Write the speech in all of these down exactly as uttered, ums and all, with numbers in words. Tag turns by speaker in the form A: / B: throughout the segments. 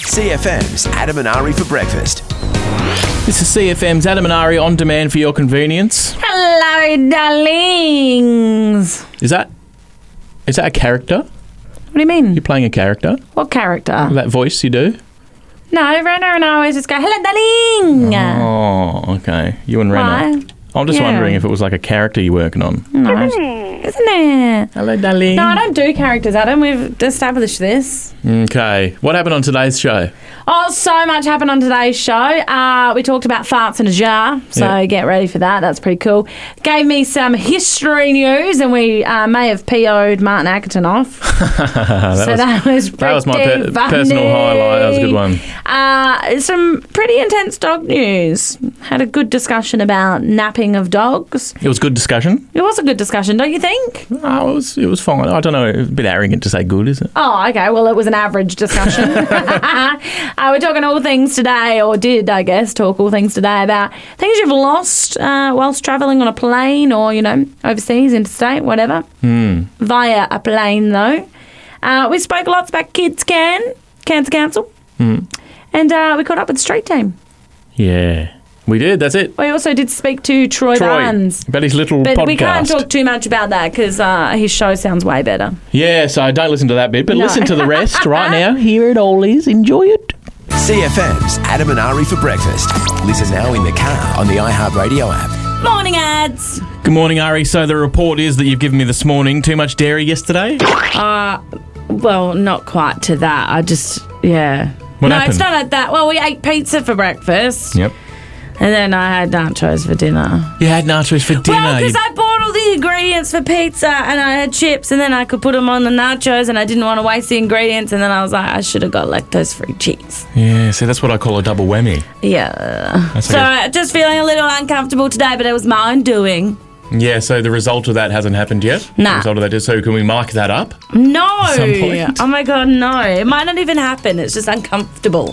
A: C F M's Adam and Ari for breakfast.
B: This is C F M's Adam and Ari on demand for your convenience.
C: Hello, darlings.
B: Is that is that a character?
C: What do you mean?
B: You're playing a character?
C: What character?
B: That voice you do?
C: No, Renna and I always just go, hello, darling.
B: Oh, okay. You and Renna.
C: Why?
B: I'm just
C: Yeah.
B: wondering if it was like a character you're working on.
C: No, isn't it?
B: Hello, darling.
C: No, I don't do characters, Adam. We've established this.
B: Okay. What happened on today's show?
C: Oh, so much happened on today's show. Uh, we talked about farts in a jar, so
B: Yeah.
C: get ready for that. That's pretty cool. Gave me some history news, and we uh, may have P O'd Martin Ackerton off.
B: that
C: so
B: was,
C: that was pretty
B: that was my per-
C: funny.
B: personal highlight. That was a good one.
C: Uh, some pretty intense dog news. Had a good discussion about napping of dogs.
B: It was good discussion.
C: It was a good discussion, don't you think?
B: Oh, it was, it was fine. I don't know. It's a bit arrogant to say good, is it?
C: Oh, okay. Well, it was an average discussion. uh, we're talking all things today, or did, I guess, talk all things today about things you've lost uh, whilst travelling on a plane or, you know, overseas, interstate, whatever.
B: Hmm.
C: Via a plane, though. Uh, we spoke lots about Kids Can, Cancer Council.
B: Hmm.
C: And uh, we caught up with the Street Team.
B: Yeah. We did. That's it.
C: We also did speak to Troy,
B: Troy,
C: Barnes.
B: about his little
C: But
B: podcast.
C: we can't talk too much about that because uh, his show sounds way better.
B: Yeah, so don't listen to that bit, but
C: No.
B: listen to the rest right now. Here it all is. Enjoy it.
A: C F M's Adam and Ari for breakfast. Listen now in the car on the iHeartRadio app.
C: Morning ads.
B: Good morning, Ari. So the report is that you've given me this morning too much dairy yesterday.
C: Uh, well, not quite to that. I just, yeah.
B: What
C: no,
B: happened?
C: it's not like that. Well, we ate pizza for breakfast.
B: Yep.
C: And then I had nachos for dinner.
B: You had nachos for dinner.
C: Well, because
B: You-
C: I bought all the ingredients for pizza and I had chips and then I could put them on the nachos and I didn't want to waste the ingredients and then I was like, I should have got lactose-free cheese.
B: Yeah, see, that's what I call a double whammy.
C: Yeah.
B: That's
C: So
B: like a-
C: just feeling a little uncomfortable today, but it was my own doing.
B: Yeah, so the result of that hasn't happened yet?
C: Nah.
B: The result of that is, so can we mark that up?
C: No.
B: some point?
C: Oh my God, no. It might not even happen. It's just uncomfortable.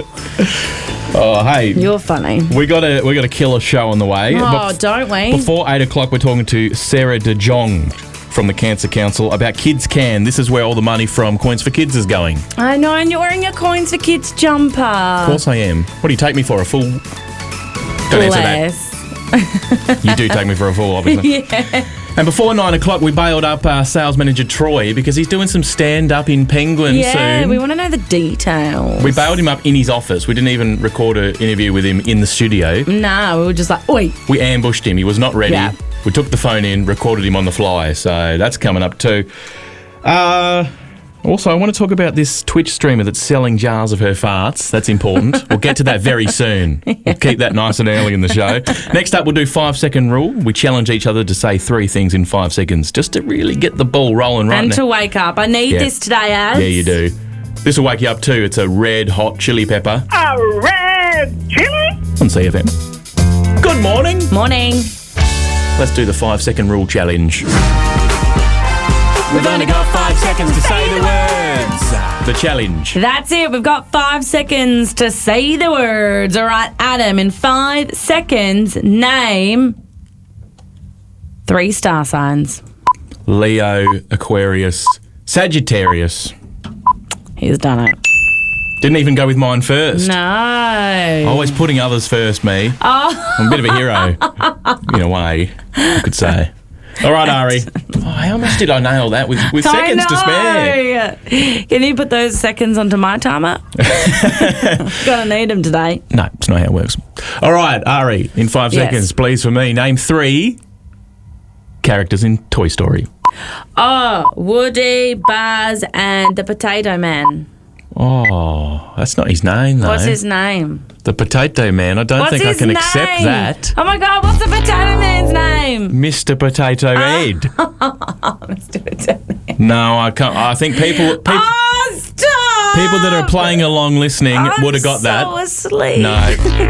B: Oh, hey.
C: You're funny.
B: We got a we got a killer show on the way.
C: Oh,
B: Bef-
C: don't we?
B: Before eight o'clock, we're talking to Sarah De Jong from the Cancer Council about Kids Can. This is where all the money from Coins for Kids is going. Of
C: I know, and you're wearing your Coins for Kids jumper.
B: course I am. What do you take me for? A full? Don't answer that.
C: Bless.
B: You do take me for a fool, obviously.
C: Yeah.
B: And before nine o'clock, we bailed up uh, sales manager Troy because he's doing some stand-up in Penguin
C: Yeah,
B: soon.
C: we want to know the details.
B: We bailed him up in his office. We didn't even record an interview with him in the studio.
C: Nah, we were just like, oi.
B: We ambushed him. He was not ready.
C: Yeah.
B: We took the phone in, recorded him on the fly. So that's coming up too. Uh, also, I want to talk about this Twitch streamer that's selling jars of her farts. That's important. We'll get to that very soon. We'll keep that nice and early in the show. Next up, we'll do five-second rule. We challenge each other to say three things in five seconds just to really get the ball rolling right
C: And
B: now.
C: to wake up. I need
B: Yeah.
C: this today, Az.
B: Yeah, you do. This will wake you up too. It's a red hot chili pepper
D: A red chili?
B: on C F M. Good morning.
C: Morning.
B: Let's do the five-second rule challenge. We've only got five seconds to say the words. The challenge.
C: That's it. We've got five seconds to say the words. All right, Adam, in five seconds, name three star signs.
B: Leo, Aquarius, Sagittarius.
C: He's done it.
B: Didn't even go with mine first.
C: No.
B: Always putting others first, me.
C: Oh.
B: I'm a bit of a hero, in a way, you could say. All right, Ari. Oh, how much did I nail that with, with seconds to spare?
C: spare. Can you put those seconds onto my timer? Gonna need them today.
B: No, it's not how it works. All right, Ari, in five
C: Yes.
B: seconds, please, for me, name three characters in Toy Story.
C: Oh, Woody, Buzz, and the Potato Man.
B: Oh, that's not his name, though.
C: What's his name?
B: The Potato Man. I don't
C: What's
B: think I
C: his
B: can
C: name?
B: accept that.
C: Oh my God, what's the Potato Man's name?
B: Mister Potato Head.
C: Mister Potato Man.
B: No, I can't. I think people people,
C: Oh, stop!
B: people that are playing along listening
C: I'm
B: would have got
C: so
B: that.
C: asleep.
B: No.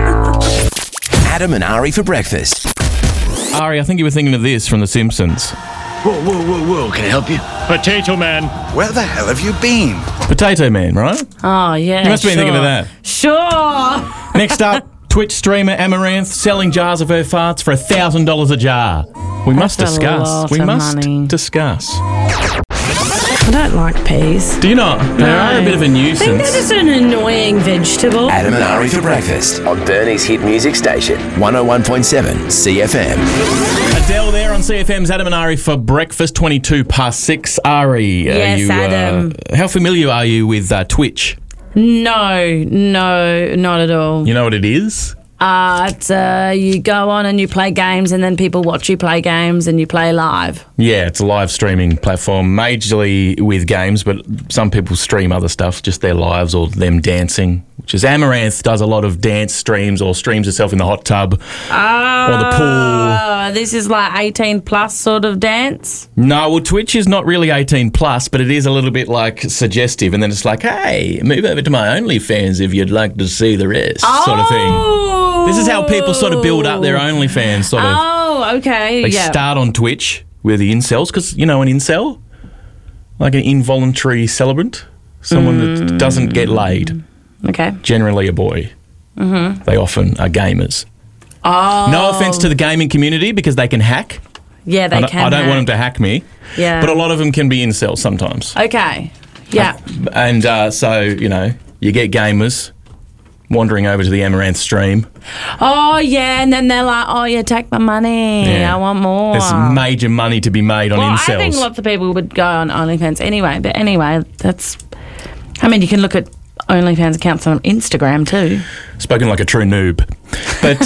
A: Adam and Ari for breakfast.
B: Ari, I think you were thinking of this from The Simpsons.
E: Whoa, whoa, whoa, whoa, can I help you?
F: Potato Man.
E: Where the hell have you been?
B: Potato Man, right?
C: Oh, yeah.
B: You must have been thinking of
C: sure.
B: that.
C: Sure.
B: Next up, Twitch streamer Amaranth selling jars of her farts for one thousand dollars a jar. We must
C: That's a
B: discuss.
C: lot
B: We
C: of
B: must
C: money.
B: discuss.
C: I don't like peas.
B: Do you not? They are a bit of a
C: I think they're
B: nuisance.
C: just an annoying vegetable.
A: Adam and Ari for breakfast on Burnie's hit music station, one oh one point seven C F M.
B: Adele there on C F M's Adam and Ari for breakfast, twenty-two past six. Ari,
C: Yes,
B: are you,
C: Adam.
B: Uh, how familiar are you with uh, Twitch?
C: No, no, not at all.
B: You know what it is?
C: Uh, it's, uh, you go on and you play games, and then people watch you play games, and you play live.
B: Yeah, it's a live streaming platform, majorly with games, but some people stream other stuff, just their lives or them dancing, which is Amaranth does a lot of dance streams or streams herself in the hot tub or the pool.
C: Oh, this is like eighteen plus sort of dance.
B: No, well, Twitch is not really eighteen plus, but it is a little bit like suggestive, and then it's like, hey, move over to my OnlyFans if you'd like to see the rest, sort of thing. This is how people sort of build up their OnlyFans, sort of.
C: Oh, okay.
B: They
C: yeah.
B: start on Twitch with the incels, because, you know, an incel, like an involuntary celebrant, someone
C: Mm.
B: that doesn't get laid,
C: Okay.
B: generally a boy. Mm-hmm. They often are gamers.
C: Oh.
B: No offense to the gaming community, because they can hack.
C: Yeah, they
B: I don't,
C: can.
B: I don't
C: hack.
B: want them to hack me.
C: Yeah.
B: But a lot of them can be incels sometimes.
C: Okay. Yeah.
B: And uh, so, you know, you get gamers wandering over to the Amaranth stream.
C: Oh, yeah, and then they're like, oh, yeah, take my money.
B: Yeah.
C: I want more.
B: There's major money to be made on
C: well,
B: incels.
C: I think lots of people would go on OnlyFans anyway. But anyway, that's... I mean, you can look at OnlyFans accounts on Instagram too.
B: Spoken like a true noob. But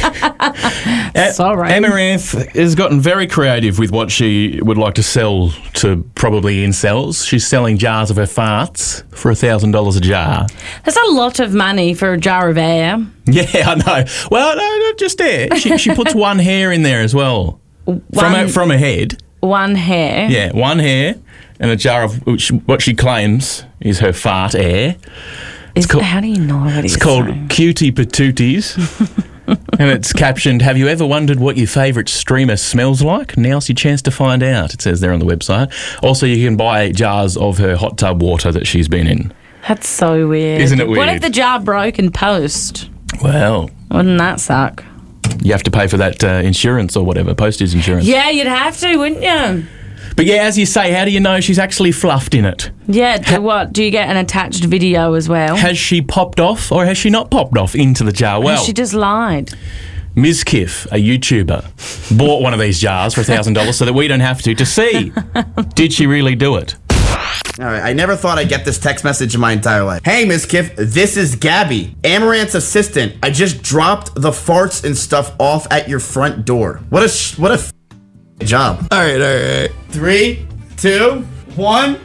B: uh, A-
C: Sorry.
B: Amaranth has gotten very creative with what she would like to sell to probably incels. She's selling jars of her farts for one thousand dollars a jar.
C: That's a lot of money for a jar of air.
B: Yeah, I know. Well, no, not just air. She, she puts one hair in there as well. From
C: One-
B: her, from her head.
C: One hair.
B: Yeah, one hair and a jar of which, what she claims is her fart air.
C: Is,
B: called-
C: how do you know what
B: It's called Cutie Patooties. And it's captioned, have you ever wondered what your favourite streamer smells like? Now's your chance to find out, it says there on the website. Also, you can buy jars of her hot tub water that she's been in.
C: That's so weird.
B: Isn't it
C: What
B: weird?
C: if the jar broke in post?
B: Well,
C: Wouldn't that suck?
B: you have to pay for that uh, insurance or whatever, postage insurance.
C: Yeah, you'd have to, wouldn't you?
B: But yeah, as you say, how do you know she's actually fluffed in it?
C: Yeah, do what? Do you get an attached video as well?
B: Has she popped off or has she not popped off into the jar? Well,
C: she just lied.
B: Miz Kiff, a YouTuber, bought one of these jars for one thousand dollars so that we don't have to, to see, did she really do it?
F: All right, I never thought I'd get this text message in my entire life. Hey, Miss Kiff, this is Gabby, Amaranth's assistant. I just dropped the farts and stuff off at your front door. What a sh- what a f- job. All right, all right. Three, two, one.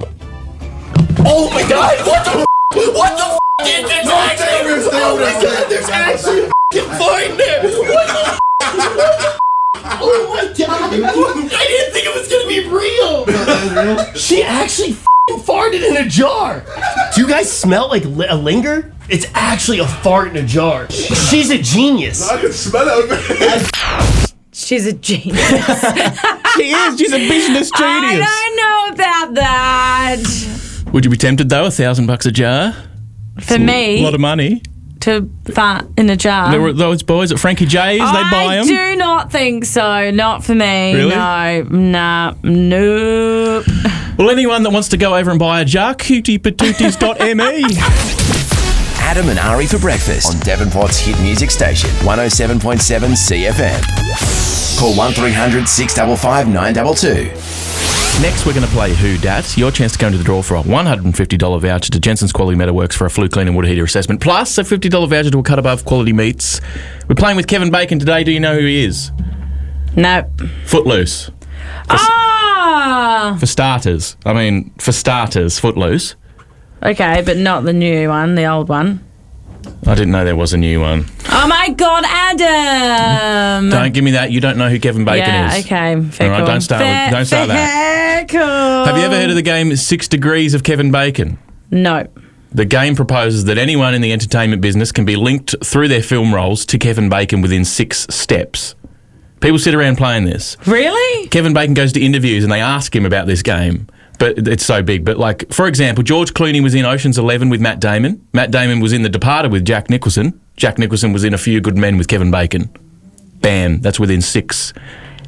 F: Oh my God! What the? F- what the? F- is this no, actually? Oh my God! There's actually a f- fart there. What the? F- Oh my God! I didn't think it was gonna be real. She actually f***ing farted in a jar.
G: Do you guys smell like li- a linger? It's actually a fart in a jar. She's a genius.
H: I can smell it.
C: She's a genius.
B: She is. She's a business genius.
C: I don't know about that.
B: Would you be tempted though? A thousand bucks a jar.
C: For
B: A
C: me,
B: lot of money.
C: to fart in a jar.
B: There were those boys at Frankie J's. They'd buy
C: I
B: them.
C: do not think so. Not for me.
B: Really?
C: No. Nah. Nope.
B: Well, anyone that wants to go over and buy a jar, cutie patooties dot m e.
A: Adam and Ari for breakfast on Devonport's hit music station, one oh seven point seven C F M. Call one three hundred six five five nine two two.
B: Next, we're going to play Who Dat. Your chance to go into the draw for a one hundred fifty dollars voucher to Jensen's Quality Metalworks for a flue clean and water heater assessment, plus a fifty dollars voucher to a Cut Above Quality Meats. We're playing with Kevin Bacon today. Do you know who he is?
C: No.
B: Footloose.
C: Ah.
B: For starters. I mean, for starters, Footloose.
C: Okay, but not the new one, the old one.
B: I didn't know there was a new one.
C: Oh my God, Adam!
B: Don't give me that. You don't know who Kevin Bacon
C: yeah,
B: is.
C: okay. Fair
B: All right,
C: call.
B: don't start with-
C: Fair-
B: don't start
C: fair Cool.
B: Have you ever heard of the game Six Degrees of Kevin Bacon?
C: No.
B: The game proposes that anyone in the entertainment business can be linked through their film roles to Kevin Bacon within six steps. People sit around playing this.
C: Really?
B: Kevin Bacon goes to interviews and they ask him about this game. But it's so big. But, like, for example, George Clooney was in Ocean's Eleven with Matt Damon. Matt Damon was in The Departed with Jack Nicholson. Jack Nicholson was in A Few Good Men with Kevin Bacon. Bam. That's within six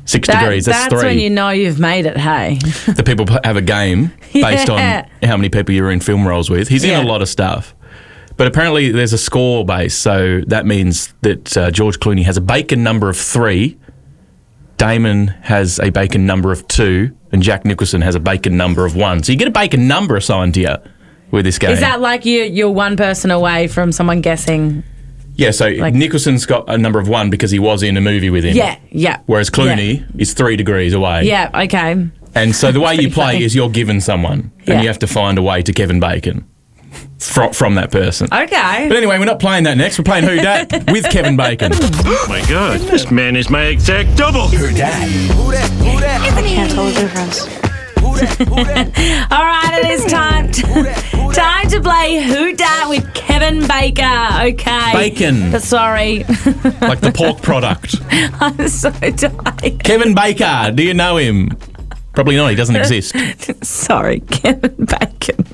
B: Six
C: That-
B: degrees, that's,
C: that's
B: three.
C: when you know you've made it, hey.
B: The people p- have a game based
C: Yeah.
B: on how many people you're in film roles with. He's
C: Yeah.
B: in a lot of stuff. But apparently there's a score base, so that means that uh, George Clooney has a bacon number of three, Damon has a bacon number of two, and Jack Nicholson has a bacon number of one. So you get a bacon number assigned to you with this game.
C: Is that like you, you're one person away from someone guessing?
B: Yeah, so
C: like-
B: Nicholson's got a number of one because he was in a movie with him.
C: Yeah, yeah.
B: Whereas Clooney is three degrees away.
C: Yeah, okay.
B: And so the way you
C: Pretty
B: play
C: funny.
B: is you're given someone,
C: Yeah.
B: and you have to find a way to Kevin Bacon from, from that person.
C: Okay.
B: But anyway, we're not playing that next. We're playing Who Dat with Kevin Bacon.
I: Oh my god, this man is my exact double.
A: Who Dat?
J: I can't tell the difference.
C: All right, it is time to, time to play Who Dat with Kevin Baker. Okay.
B: Bacon.
C: But sorry.
B: Like the pork product.
C: I'm so tired.
B: Kevin Baker, do you know him? Probably not, he doesn't exist.
C: Sorry, Kevin Bacon.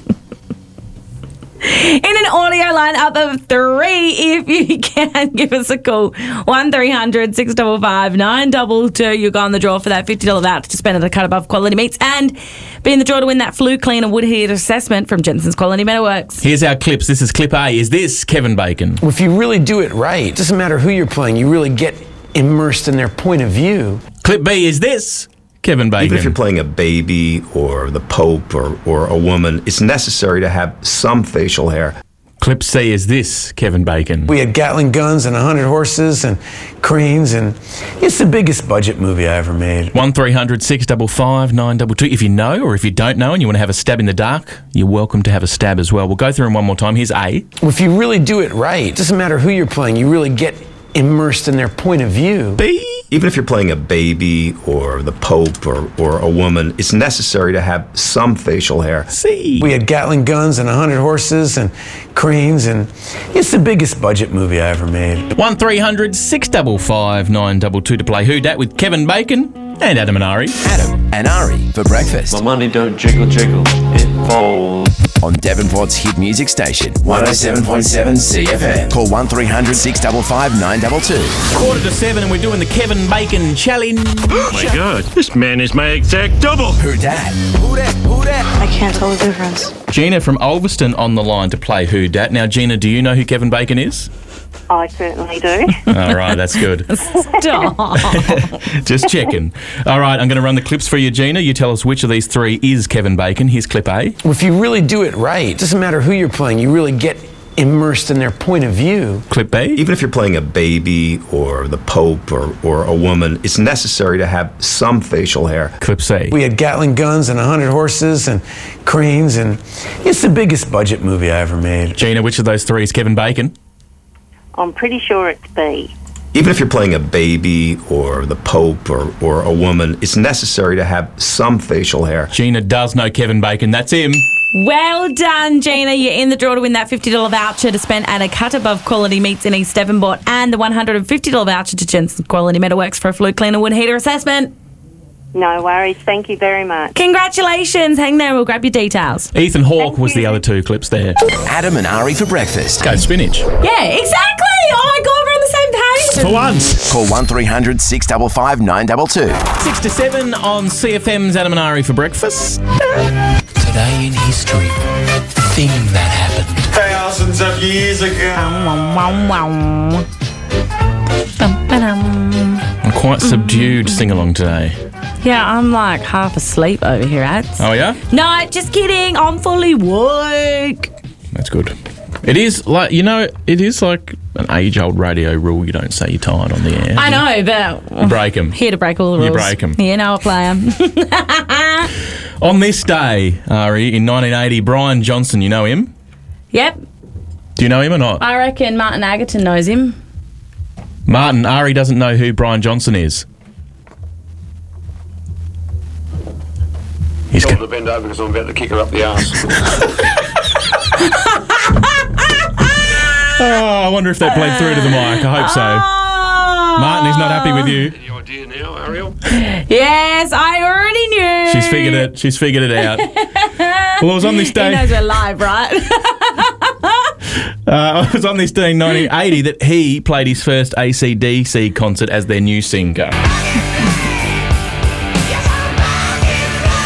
C: In an audio lineup of three, if you can, give us a call. one three hundred six five five nine two two. You'll go on the draw for that fifty dollars voucher to spend at a cut above Quality Meats and be in the draw to win that Flu Cleaner Wood Heater assessment from Jensen's Quality Metalworks.
B: Here's our clips. This is clip A. Is this Kevin Bacon?
K: If you really do it right, it doesn't matter who you're playing, you really get immersed in their point of view.
B: Clip B. Is this Kevin Bacon?
L: Even if you're playing a baby or the Pope or, or a woman, it's necessary to have some facial hair.
B: Clip C. Is this Kevin Bacon?
K: We had Gatling guns and one hundred horses and cranes, and it's the biggest budget movie I ever made.
B: one three hundred six five five nine two two. If you know or if you don't know and you want to have a stab in the dark, you're welcome to have a stab as well. We'll go through them one more time. Here's A.
K: If you really do it right, it doesn't matter who you're playing, you really get immersed in their point of view.
B: B.
L: Even if you're playing a baby or the Pope or, or a woman, it's necessary to have some facial hair.
B: C.
K: We had Gatling guns and one hundred horses and cranes, and it's the biggest budget movie I ever made.
B: one three hundred six five five nine two two to play Who Dat with Kevin Bacon and Adam and Ari.
A: Adam and Ari for breakfast.
I: My money don't jiggle jiggle, it falls.
A: On Devonport's hit music station, one oh seven point seven C F M. Call one three hundred six five five nine two two.
B: Quarter to seven and we're doing the Kevin Bacon challenge.
I: Oh my god, this man is my exact double.
A: Who Dat?
J: I can't tell the difference.
B: Gina from Ulverston on the line to play Who Dat. Now, Gina, do you know who Kevin Bacon is?
D: I certainly do.
B: All right, that's good.
C: Stop.
B: Just checking. All right, I'm going to run the clips for you, Gina. You tell us which of these three is Kevin Bacon. Here's clip A.
K: If you really do it right, it doesn't matter who you're playing, you really get immersed in their point of view.
B: Clip B.
L: Even if you're playing a baby or the Pope or, or a woman, it's necessary to have some facial hair.
B: Clip C.
K: We had Gatling guns and one hundred horses and cranes, and it's the biggest budget movie I ever made.
B: Gina, which of those three is Kevin Bacon?
D: I'm pretty sure it's B.
L: Even if you're playing a baby or the Pope or, or a woman, it's necessary to have some facial hair.
B: Gina does know Kevin Bacon. That's him.
C: Well done, Gina. You're in the draw to win that fifty dollars voucher to spend at a cut above Quality Meats in East Devonport and the one hundred fifty dollars voucher to Jensen's Quality Metalworks for a Flu Cleaner Wood Heater assessment.
D: No worries. Thank you very much.
C: Congratulations. Hang there. We'll grab your details.
B: Ethan Hawke
D: Thank
B: was the
D: you.
B: other two clips there.
A: Adam and Ari for breakfast.
B: Go spinach.
C: Yeah, exactly. Oh, my God, we're on the same page.
B: For once.
A: Call one three hundred six five five nine two two.
B: Six to seven on C F M's Adam and Ari for breakfast.
M: Today in history, the thing that happened.
H: Thousands of years ago.
C: Wow, wow. Bum, ba-dum.
B: I'm quite subdued sing-along today.
C: Yeah, I'm like half asleep over here, Ads.
B: Oh, yeah?
C: No, just kidding. I'm fully awake.
B: That's good. It is like, you know, it is like an age-old radio rule. You don't say you're tired on the air.
C: I know, but
B: You break them.
C: here to break all the rules.
B: You break 'em.
C: You know I play 'em.
B: On this day, Ari, in nineteen eighty, Brian Johnson, you know him?
C: Yep,
B: Do you know him or not?
C: I reckon Martin Agaton knows him.
B: Martin, Ari doesn't know who Brian Johnson is. He's
I: Told
B: co-
I: her to bend over because I'm about to kick her up the arse.
B: Oh, I wonder if that played through to the mic. I hope so.
C: Oh.
B: Martin is not happy with you.
I: Any idea now, Ariel?
C: Yes, I already knew.
B: She's figured it. She's figured it out. Well, it was on this
C: He
B: day.
C: knows we're live, right?
B: Uh, it was on this day in nineteen eighty that he played his first A C D C concert as their new singer.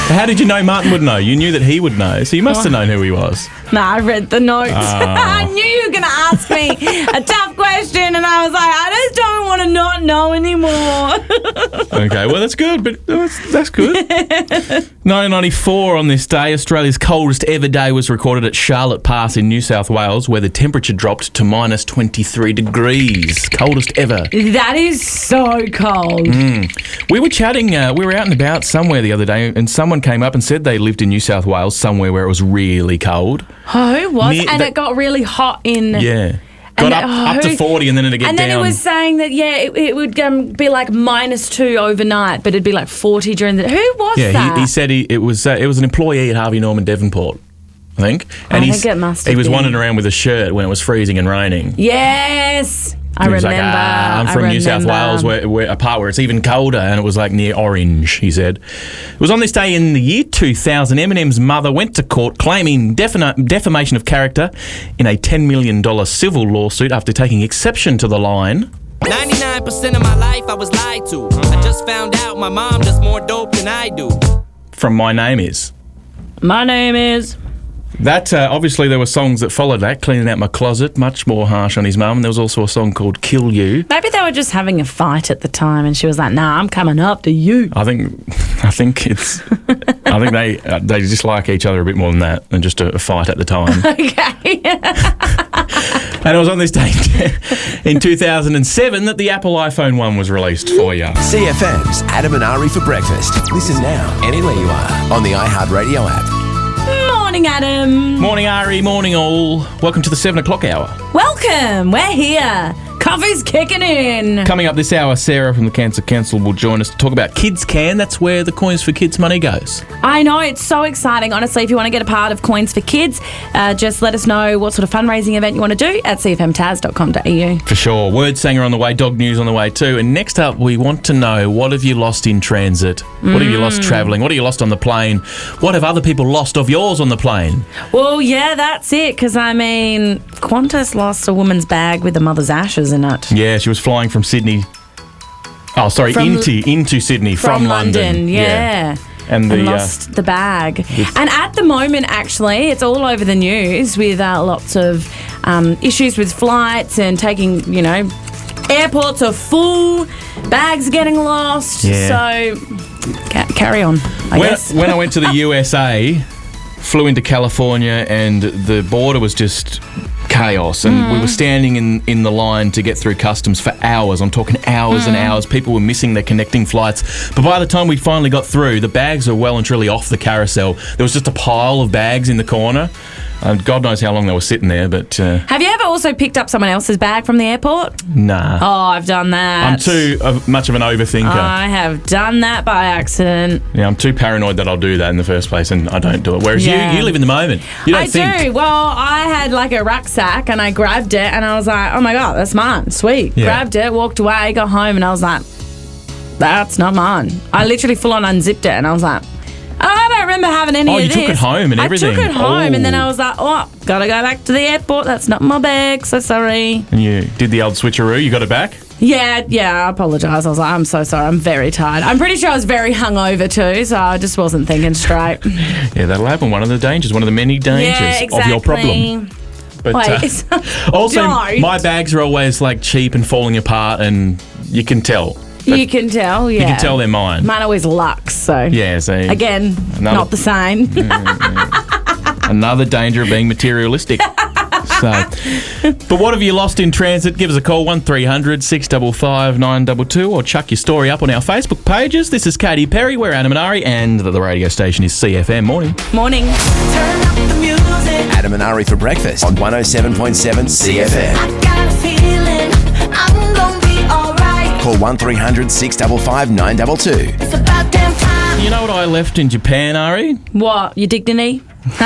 B: How did you know Martin would know? You knew that he would know, so you must have known who he was.
C: No, I read the notes.
B: Oh.
C: I knew you were going to ask me a tough question, and I was like, I just don't want to not know anymore.
B: Okay, well, that's good, but that's, that's good. nineteen ninety-four, on this day, Australia's coldest ever day was recorded at Charlotte Pass in New South Wales, where the temperature dropped to minus twenty-three degrees. Coldest ever.
C: That is so cold.
B: Mm. We were chatting, uh, we were out and about somewhere the other day, and someone came up and said they lived in New South Wales, somewhere where it was really cold.
C: Who was?
B: Near-
C: and
B: that-
C: it got really hot in...
B: Yeah. Got
C: And
B: up,
C: that-
B: up to
C: who-
B: forty and then it'd get
C: And
B: down.
C: then it was saying that, yeah, it, it would um, be like minus two overnight, but it'd be like forty during the... Who was
B: yeah,
C: that?
B: he, he said he, it was uh, it was an employee at Harvey Norman Devonport, I think. And
C: I
B: he's,
C: think it must
B: he
C: have
B: was
C: been.
B: wandering around with a shirt when it was freezing and raining.
C: Yes! I
B: He was
C: remember.
B: like, ah, I'm
C: I
B: from New South
C: remember.
B: Wales, where, where a part where it's even colder, and it was like near Orange, he said. It was on this day in the year two thousand, Eminem's mother went to court claiming defina- defamation of character in a ten million dollars civil lawsuit after taking exception to the line.
N: ninety-nine percent of my life I was lied to. I just found out my mom does more dope than I do.
B: From My Name Is.
C: My name is...
B: That, uh, obviously, there were songs that followed that, Cleaning Out My Closet, much more harsh on his mum, and there was also a song called Kill You.
C: Maybe they were just having a fight at the time, and she was like, nah, I'm coming up to you.
B: I think, I think it's, I think they uh, they dislike each other a bit more than that, than just a, a fight at the time.
C: Okay.
B: And it was on this day in two thousand seven that the Apple iPhone one was released for you.
A: C F M's Adam and Ari for breakfast. Listen now, anywhere you are, on the iHeartRadio app.
C: Morning, Adam.
B: Morning, Ari. Morning, all. Welcome to the seven o'clock hour.
C: Welcome. We're here. Coffee's kicking in.
B: Coming up this hour, Sarah from the Cancer Council will join us to talk about Kids Can. That's where the Coins for Kids money goes.
C: I know, it's so exciting. Honestly, if you want to get a part of Coins for Kids, uh, just let us know what sort of fundraising event you want to do at c f m taz dot com dot a u.
B: For sure. Word Sanger on the way, dog news on the way too. And next up, we want to know, what have you lost in transit? What have you lost
C: Mm.
B: travelling? What have you lost on the plane? What have other people lost of yours on the plane?
C: Well, yeah, that's it. Because, I mean, Qantas lost a woman's bag with a mother's ashes in it.
B: Yeah, she was flying from Sydney. Oh, sorry,
C: From-
B: into into Sydney from,
C: From London, yeah.
B: And the
C: and
B: uh,
C: lost the bag.
B: This-
C: And at the moment, actually, it's all over the news with uh, lots of um, issues with flights and taking, you know, airports are full, bags are getting lost.
B: Yeah.
C: So, ca- carry on, I
B: when,
C: guess.
B: when I went to the U S A, flew into California, and the border was just chaos, and
C: Mm.
B: we were standing in, in the line to get through customs for hours. I'm talking hours and
C: Mm.
B: hours. People were missing their connecting flights. But by the time we finally got through, the bags were well and truly off the carousel. There was just a pile of bags in the corner. And God knows how long they were sitting there, but uh,
C: Have you ever also picked up someone else's bag from the airport?
B: nah.
C: Oh, I've done that.
B: I'm too uh, much of an overthinker.
C: I have done that by accident.
B: yeah, I'm too paranoid that I'll do that in the first place, and I don't do it. Whereas
C: Yeah.
B: you, you live in the moment. You don't
C: I
B: think.
C: do. Well, I had like a rucksack and I grabbed it and I was like, oh my God, that's mine. Sweet.
B: Yeah.
C: Grabbed it, walked away, got home and I was like, that's not mine. I literally full on unzipped it and I was like, I don't remember having any
B: Oh,
C: of
B: you
C: this.
B: took it home and everything.
C: I took it home and then
B: Oh.
C: I was like, oh, gotta go back to the airport. That's not my bag. So sorry.
B: And you did the old switcheroo. You got it back.
C: Yeah, yeah, I apologise. I was like, I'm so sorry. I'm very tired. I'm pretty sure I was very hungover too, so I just wasn't thinking straight.
B: Yeah, that'll happen. One of the dangers, one of the many dangers
C: yeah, exactly.
B: of your problem. But
C: Wait,
B: uh, also,
C: don't.
B: my bags are always like cheap and falling apart, and you can tell.
C: You can tell, yeah.
B: You can tell they're mine.
C: Mine always Lux, so.
B: Yeah, so
C: Again,
B: Another-
C: not the same.
B: another danger of being materialistic. So, but what have you lost in transit? Give us a call, one three hundred six five five nine two two, or chuck your story up on our Facebook pages. This is Katy Perry, we're Adam and Ari, and the radio station is C F M. Morning.
C: Morning.
J: Turn up the music.
A: Adam and Ari for breakfast on one oh seven point seven C F M.
J: I got a feeling I'm gonna be alright.
A: Call one three hundred six five five nine two two.
J: It's about damn time.
B: You know what I left in Japan, Ari?
C: What? Your dignity?
B: Good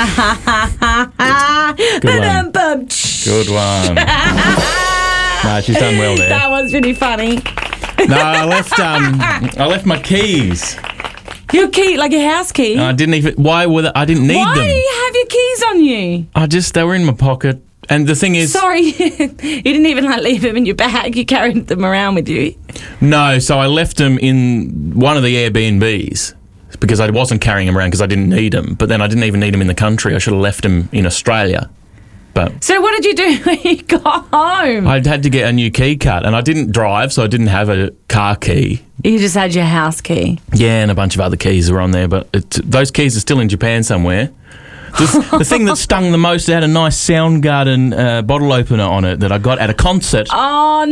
B: one. Good one. No, she's done well there.
C: That was really funny.
B: No, I left. Um, I left my keys.
C: Your key, like your house key?
B: I didn't even. Why were they, I didn't need
C: Why
B: them.
C: do you have your keys on you?
B: I just they were in my pocket. And the thing is,
C: Sorry, you didn't even like leave them in your bag. You carried them around with you.
B: no. So I left them in one of the Airbnbs. because I wasn't carrying them around because I didn't need them. But then I didn't even need them in the country. I should have left them in Australia. But
C: So what did you do when you got home?
B: I had to get a new key cut, and I didn't drive, so I didn't have a car key.
C: You just had your house key.
B: Yeah, and a bunch of other keys were on there, but it, those keys are still in Japan somewhere. The, the thing that stung the most, it had a nice Soundgarden uh, bottle opener on it that I got at a concert.
C: Oh,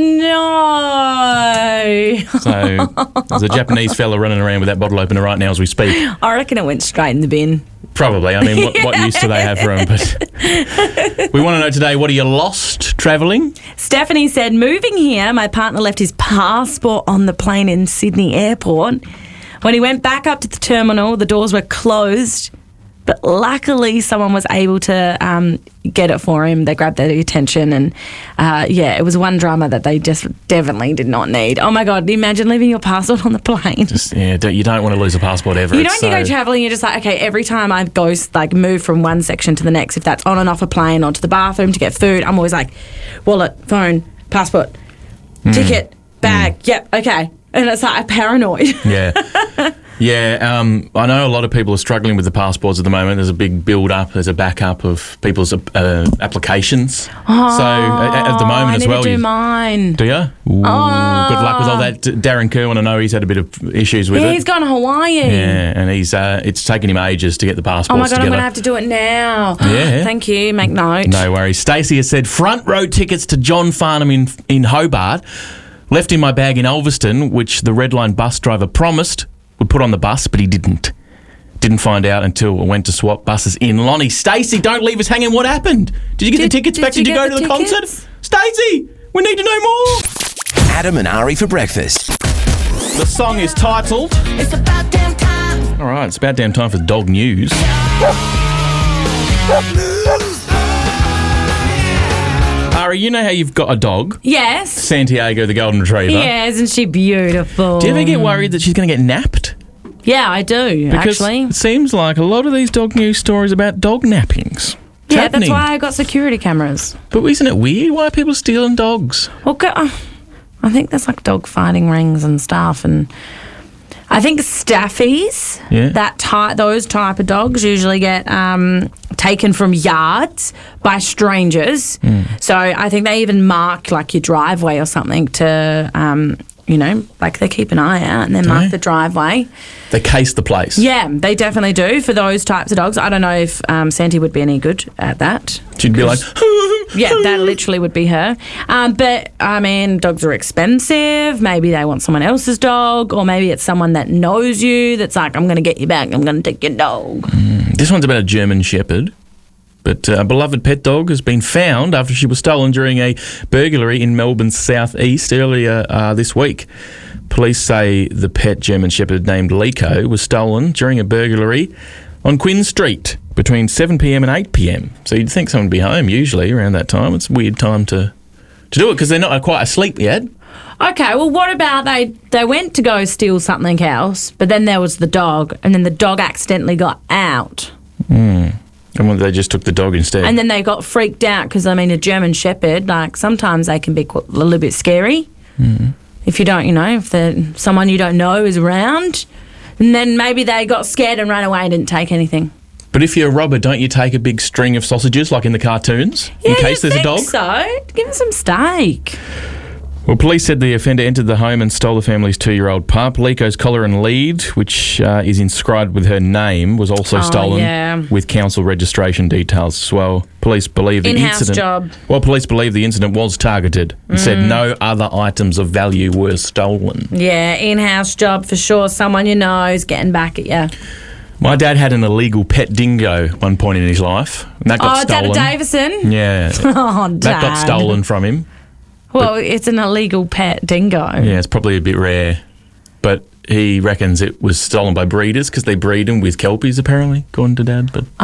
C: no.
B: So there's a Japanese fella running around with that bottle opener right now as we speak.
C: I reckon it went straight in the bin.
B: Probably. I mean, what, what use do they have for them? But we want to know today, what are you lost travelling?
C: Stephanie said, moving here, my partner left his passport on the plane in Sydney Airport. When he went back up to the terminal, the doors were closed. But luckily, someone was able to um, get it for him. They grabbed their attention, and uh, yeah, it was one drama that they just definitely did not need. Oh my God! Imagine leaving your passport on the plane.
B: Just, yeah, don't, you don't want to lose a passport ever.
C: You know,
B: It's
C: when you go
B: so-
C: travelling, you're just like, okay, every time I go like move from one section to the next, if that's on and off a plane or to the bathroom to get food, I'm always like, wallet, phone, passport,
B: Mm.
C: ticket, bag. Yep, okay, and it's like I'm paranoid.
B: Yeah. Yeah, um, I know a lot of people are struggling with the passports at the moment. There's a big build-up, there's a backup of people's uh, applications.
C: Oh,
B: so at, at the moment
C: I
B: as
C: need
B: well.
C: to do
B: you-
C: mine.
B: Do you? Ooh,
C: Oh.
B: Good luck with all that. Darren Kerwin, I know he's had a bit of issues with
C: Yeah,
B: it.
C: he's gone to Hawaii.
B: Yeah, and he's uh, it's taken him ages to get the passports
C: Oh my God,
B: together.
C: I'm going to have to do it now.
B: Yeah.
C: Thank you. Make note.
B: No worries. Stacey has said front row tickets to John Farnham in in Hobart. Left in my bag in Ulverston, which the Red Line bus driver promised would put on the bus, but he didn't. Didn't find out until I went to swap buses in Lonnie. Stacey, don't leave us hanging. What happened? Did you get
C: Did-
B: the tickets
C: did
B: back?
C: you
B: Did you
C: get
B: go
C: the
B: to the
C: tickets?
B: concert? Stacey, we need to know more.
A: Adam and Ari for breakfast.
B: The song is titled.
J: It's about damn time.
B: All right, it's about damn time for dog news. Ari, you know how you've got a dog?
C: Yes.
B: Santiago, the golden retriever.
C: Yeah, isn't she beautiful?
B: Do you ever get worried that she's going to get napped?
C: Yeah, I do,
B: Because
C: actually.
B: it seems like a lot of these dog news stories about dog nappings. It's
C: Yeah,
B: happening.
C: that's why I got security cameras.
B: But isn't it weird? Why are people stealing dogs?
C: Well, go, uh, I think there's like dog fighting rings and stuff, and I think staffies,
B: Yeah.
C: that type, those type of dogs usually get um, taken from yards by strangers.
B: Mm.
C: So I think they even mark like your driveway or something to, um, you know, like they keep an eye out and then mark
B: Okay.
C: the driveway.
B: They case the place.
C: Yeah, they definitely do for those types of dogs. I don't know if um, Santi would be any good at that.
B: She'd be like,
C: Yeah, that literally would be her. Um, but, I mean, dogs are expensive. Maybe they want someone else's dog, or maybe it's someone that knows you that's like, I'm going to get you back. I'm going to take your dog.
B: this one's about a German Shepherd. But uh, a beloved pet dog has been found after she was stolen during a burglary in Melbourne's southeast earlier uh, this week. Police say the pet German Shepherd named Lico was stolen during a burglary on Quinn Street between seven p.m. and eight p.m. So you'd think someone would be home usually around that time. It's a weird time to, to do it because they're not quite asleep yet.
C: Okay, well, what about they, they went to go steal something else, but then there was the dog, and then the dog accidentally got out.
B: Hmm. And well, they just took the dog instead.
C: And then they got freaked out because, I mean, a German Shepherd, like, sometimes they can be qu- a little bit scary.
B: Mm.
C: If you don't, you know, if the, someone you don't know is around. And then maybe they got scared and ran away and didn't take anything.
B: But if you're a robber, don't you take a big string of sausages like in the cartoons in
C: Yeah,
B: case
C: you
B: there's a
C: think
B: dog?
C: so. Give him some steak.
B: Well, police said the offender entered the home and stole the family's two-year-old pup. Lico's collar and lead, which uh, is inscribed with her name, was also
C: Oh,
B: stolen
C: yeah.
B: with council registration details as well. Police believe the
C: In-house
B: incident.
C: job.
B: Well, police believe the incident was targeted and said
C: Mm.
B: no other items of value were stolen.
C: Yeah, in-house job for sure. Someone you know is getting back at you.
B: My dad had an illegal pet dingo at one point in his life, and that got
C: Oh,
B: stolen.
C: Dad Davison?
B: Yeah,
C: Oh, Dad.
B: that got stolen from him.
C: Well, it's an illegal pet dingo.
B: Yeah, it's probably a bit rare, but he reckons it was stolen by breeders because they breed them with kelpies, apparently, according to Dad. But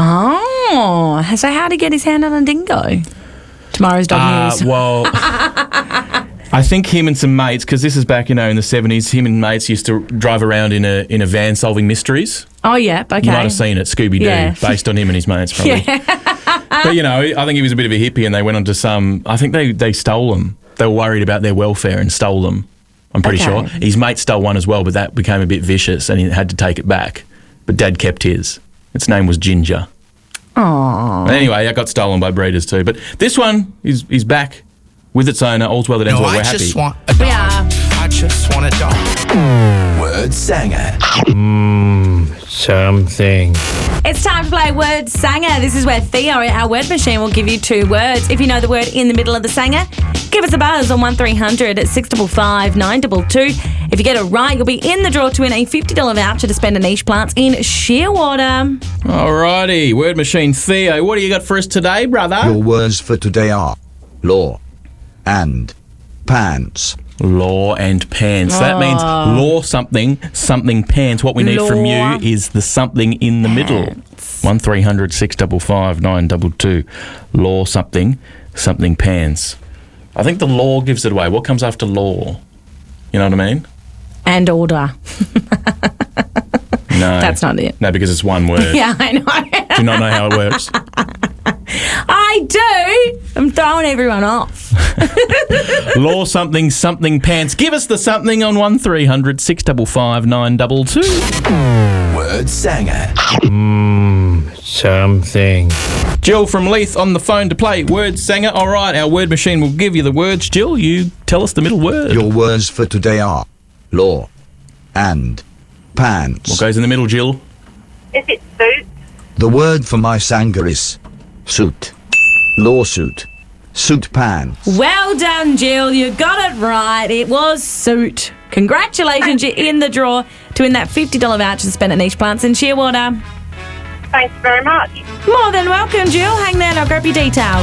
C: Oh, so how did he get his hand on a dingo? Tomorrow's dog
B: uh,
C: news.
B: well, I think him and some mates, because this is back, you know, in the seventies. Him and mates used to drive around in a in a van solving mysteries.
C: Oh, yeah, okay.
B: You might have seen it, Scooby Doo,
C: Yeah.
B: based on him and his mates, probably.
C: Yeah.
B: But you know, I think he was a bit of a hippie, and they went on to some. I think they they stole them. They were worried about their welfare and stole them. I'm pretty
C: Okay.
B: sure his mate stole one as well, but that became a bit vicious, and he had to take it back. but Dad kept his. Its name was Ginger.
C: Aww.
B: Anyway, that got stolen by breeders too. But this one is is back with its owner. All's well that ends
M: No,
B: well. We're
M: I
B: happy.
M: just want a
C: We are.
M: I just want a dog.
A: Word Sanger.
I: Mmm, something.
C: It's time to play Word Sanger. This is where Theo, our word machine, will give you two words. If you know the word in the middle of the sanger, give us a buzz on one three hundred at six five five nine two two. If you get it right, you'll be in the draw to win a fifty dollars voucher to spend at Niche Plants in Shearwater.
B: Alrighty, word machine Theo, what do you got for us today, brother?
O: Your words for today are law and pants.
B: Law and pants. That
C: Oh.
B: means law something, something pants. What we need from
C: Law
B: you is the something in the middle. one three hundred six five five nine two two. Law something, something pants. I think the law gives it away. What comes after law? You know what I mean?
C: And order.
B: No.
C: That's not it.
B: No, because it's one word.
C: Yeah, I know.
B: Do you not know how it works?
C: I do. I'm throwing everyone off.
B: Law something, something pants. Give us the something on one three hundred six five five nine two two.
A: Word Sanger.
I: Mmm, something.
B: Jill from Leith on the phone to play Word Sanger. All right, our word machine will give you the words. Jill, you tell us the middle word.
O: Your words for today are law and pants.
B: What goes in the middle, Jill?
D: Is it suit?
O: The word for my sanger is suit. Lawsuit. Suit pants.
C: Well done, Jill. You got it right. It was suit. Congratulations. You're in the draw to win that fifty dollars voucher to spend at Niche Plants in Shearwater.
D: Thanks very much.
C: More than welcome, Jill. Hang there and I'll grab your details.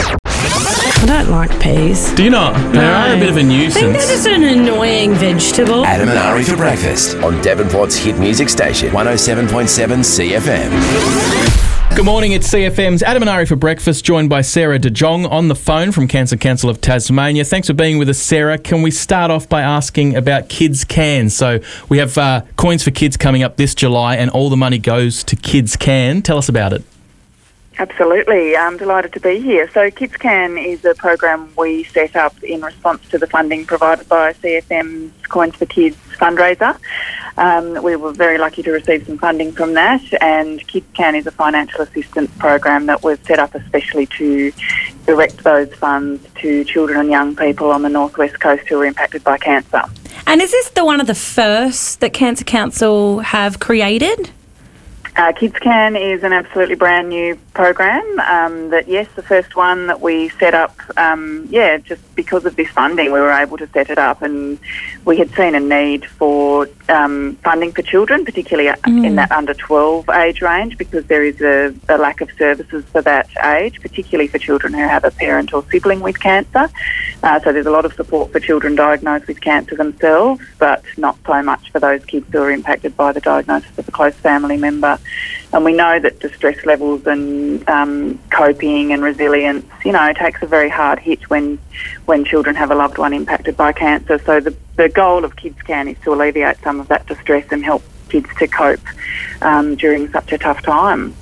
C: I don't like peas.
B: Do you not? They are a bit of a
C: I think they're
B: nuisance.
C: just an annoying vegetable.
A: Adam and Ari for breakfast on Devonport's hit music station, one oh seven point seven C F M.
B: Good morning, it's C F M's Adam and Ari for breakfast, joined by Sarah De Jong on the phone from Cancer Council of Tasmania. Thanks for being with us, Sarah. Can we start off by asking about Kids Can? So we have uh, Coins for Kids coming up this July and all the money goes to Kids Can. Tell us about it.
P: Absolutely. I'm delighted to be here. So Kids Can is a program we set up in response to the funding provided by C F M's Coins for Kids fundraiser. Um, we were very lucky to receive some funding from that, and Kids Can is a financial assistance program that was set up especially to direct those funds to children and young people on the northwest coast who are impacted by cancer.
C: And is this the one of the first that Cancer Council have created?
P: Uh, Kids Can is an absolutely brand new program um, that, yes, the first one that we set up, um, yeah, just because of this funding we were able to set it up, and we had seen a need for um, funding for children, particularly
C: Mm.
P: in that under twelve age range, because there is a, a lack of services for that age, particularly for children who have a parent or sibling with cancer. Uh, so there's a lot of support for children diagnosed with cancer themselves, but not so much for those kids who are impacted by the diagnosis of a close family member. And we know that distress levels and um, coping and resilience, you know, takes a very hard hit when when children have a loved one impacted by cancer. So the, the goal of Kids Can is to alleviate some of that distress and help kids to cope um, during such a tough time.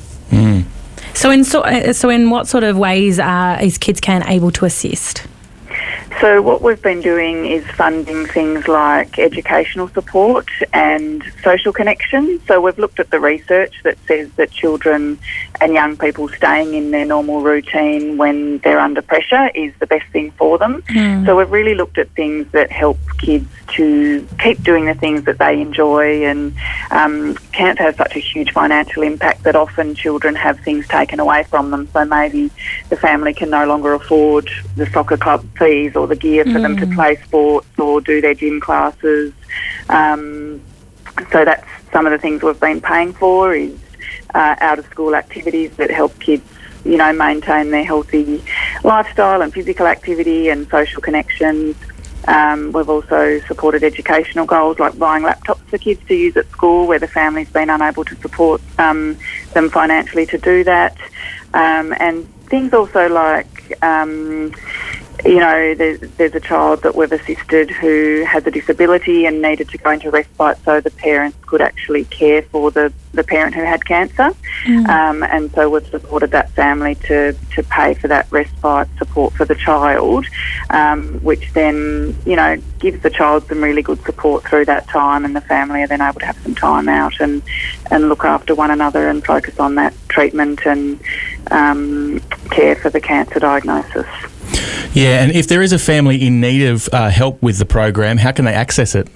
C: So in so, uh, so in what sort of ways uh, is Kids Can able to assist?
P: So what we've been doing is funding things like educational support and social connection. So we've looked at the research that says that children and young people staying in their normal routine when they're under pressure is the best thing for them.
Q: Mm.
P: So we've really looked at things that help kids to keep doing the things that they enjoy, and um, cancer has such a huge financial impact that often children have things taken away from them. So maybe the family can no longer afford the soccer club fees or the gear for them to
Q: Mm.
P: play sports or do their gym classes. Um, so that's some of the things we've been paying for is uh, out-of-school activities that help kids, you know, maintain their healthy lifestyle and physical activity and social connections. Um, we've also supported educational goals like buying laptops for kids to use at school where the family's been unable to support um, them financially to do that. Um, and things also like um, you know, there's, there's a child that we've assisted who has a disability and needed to go into respite so the parents could actually care for the, the parent who had cancer.
C: Mm.
P: Um, and so we've supported that family to, to pay for that respite support for the child, um, which then, you know, gives the child some really good support through that time, and the family are then able to have some time out and, and look after one another and focus on that treatment and um, care for the cancer diagnosis.
B: Yeah, and if there is a family in need of uh, help with the program, how can they access it?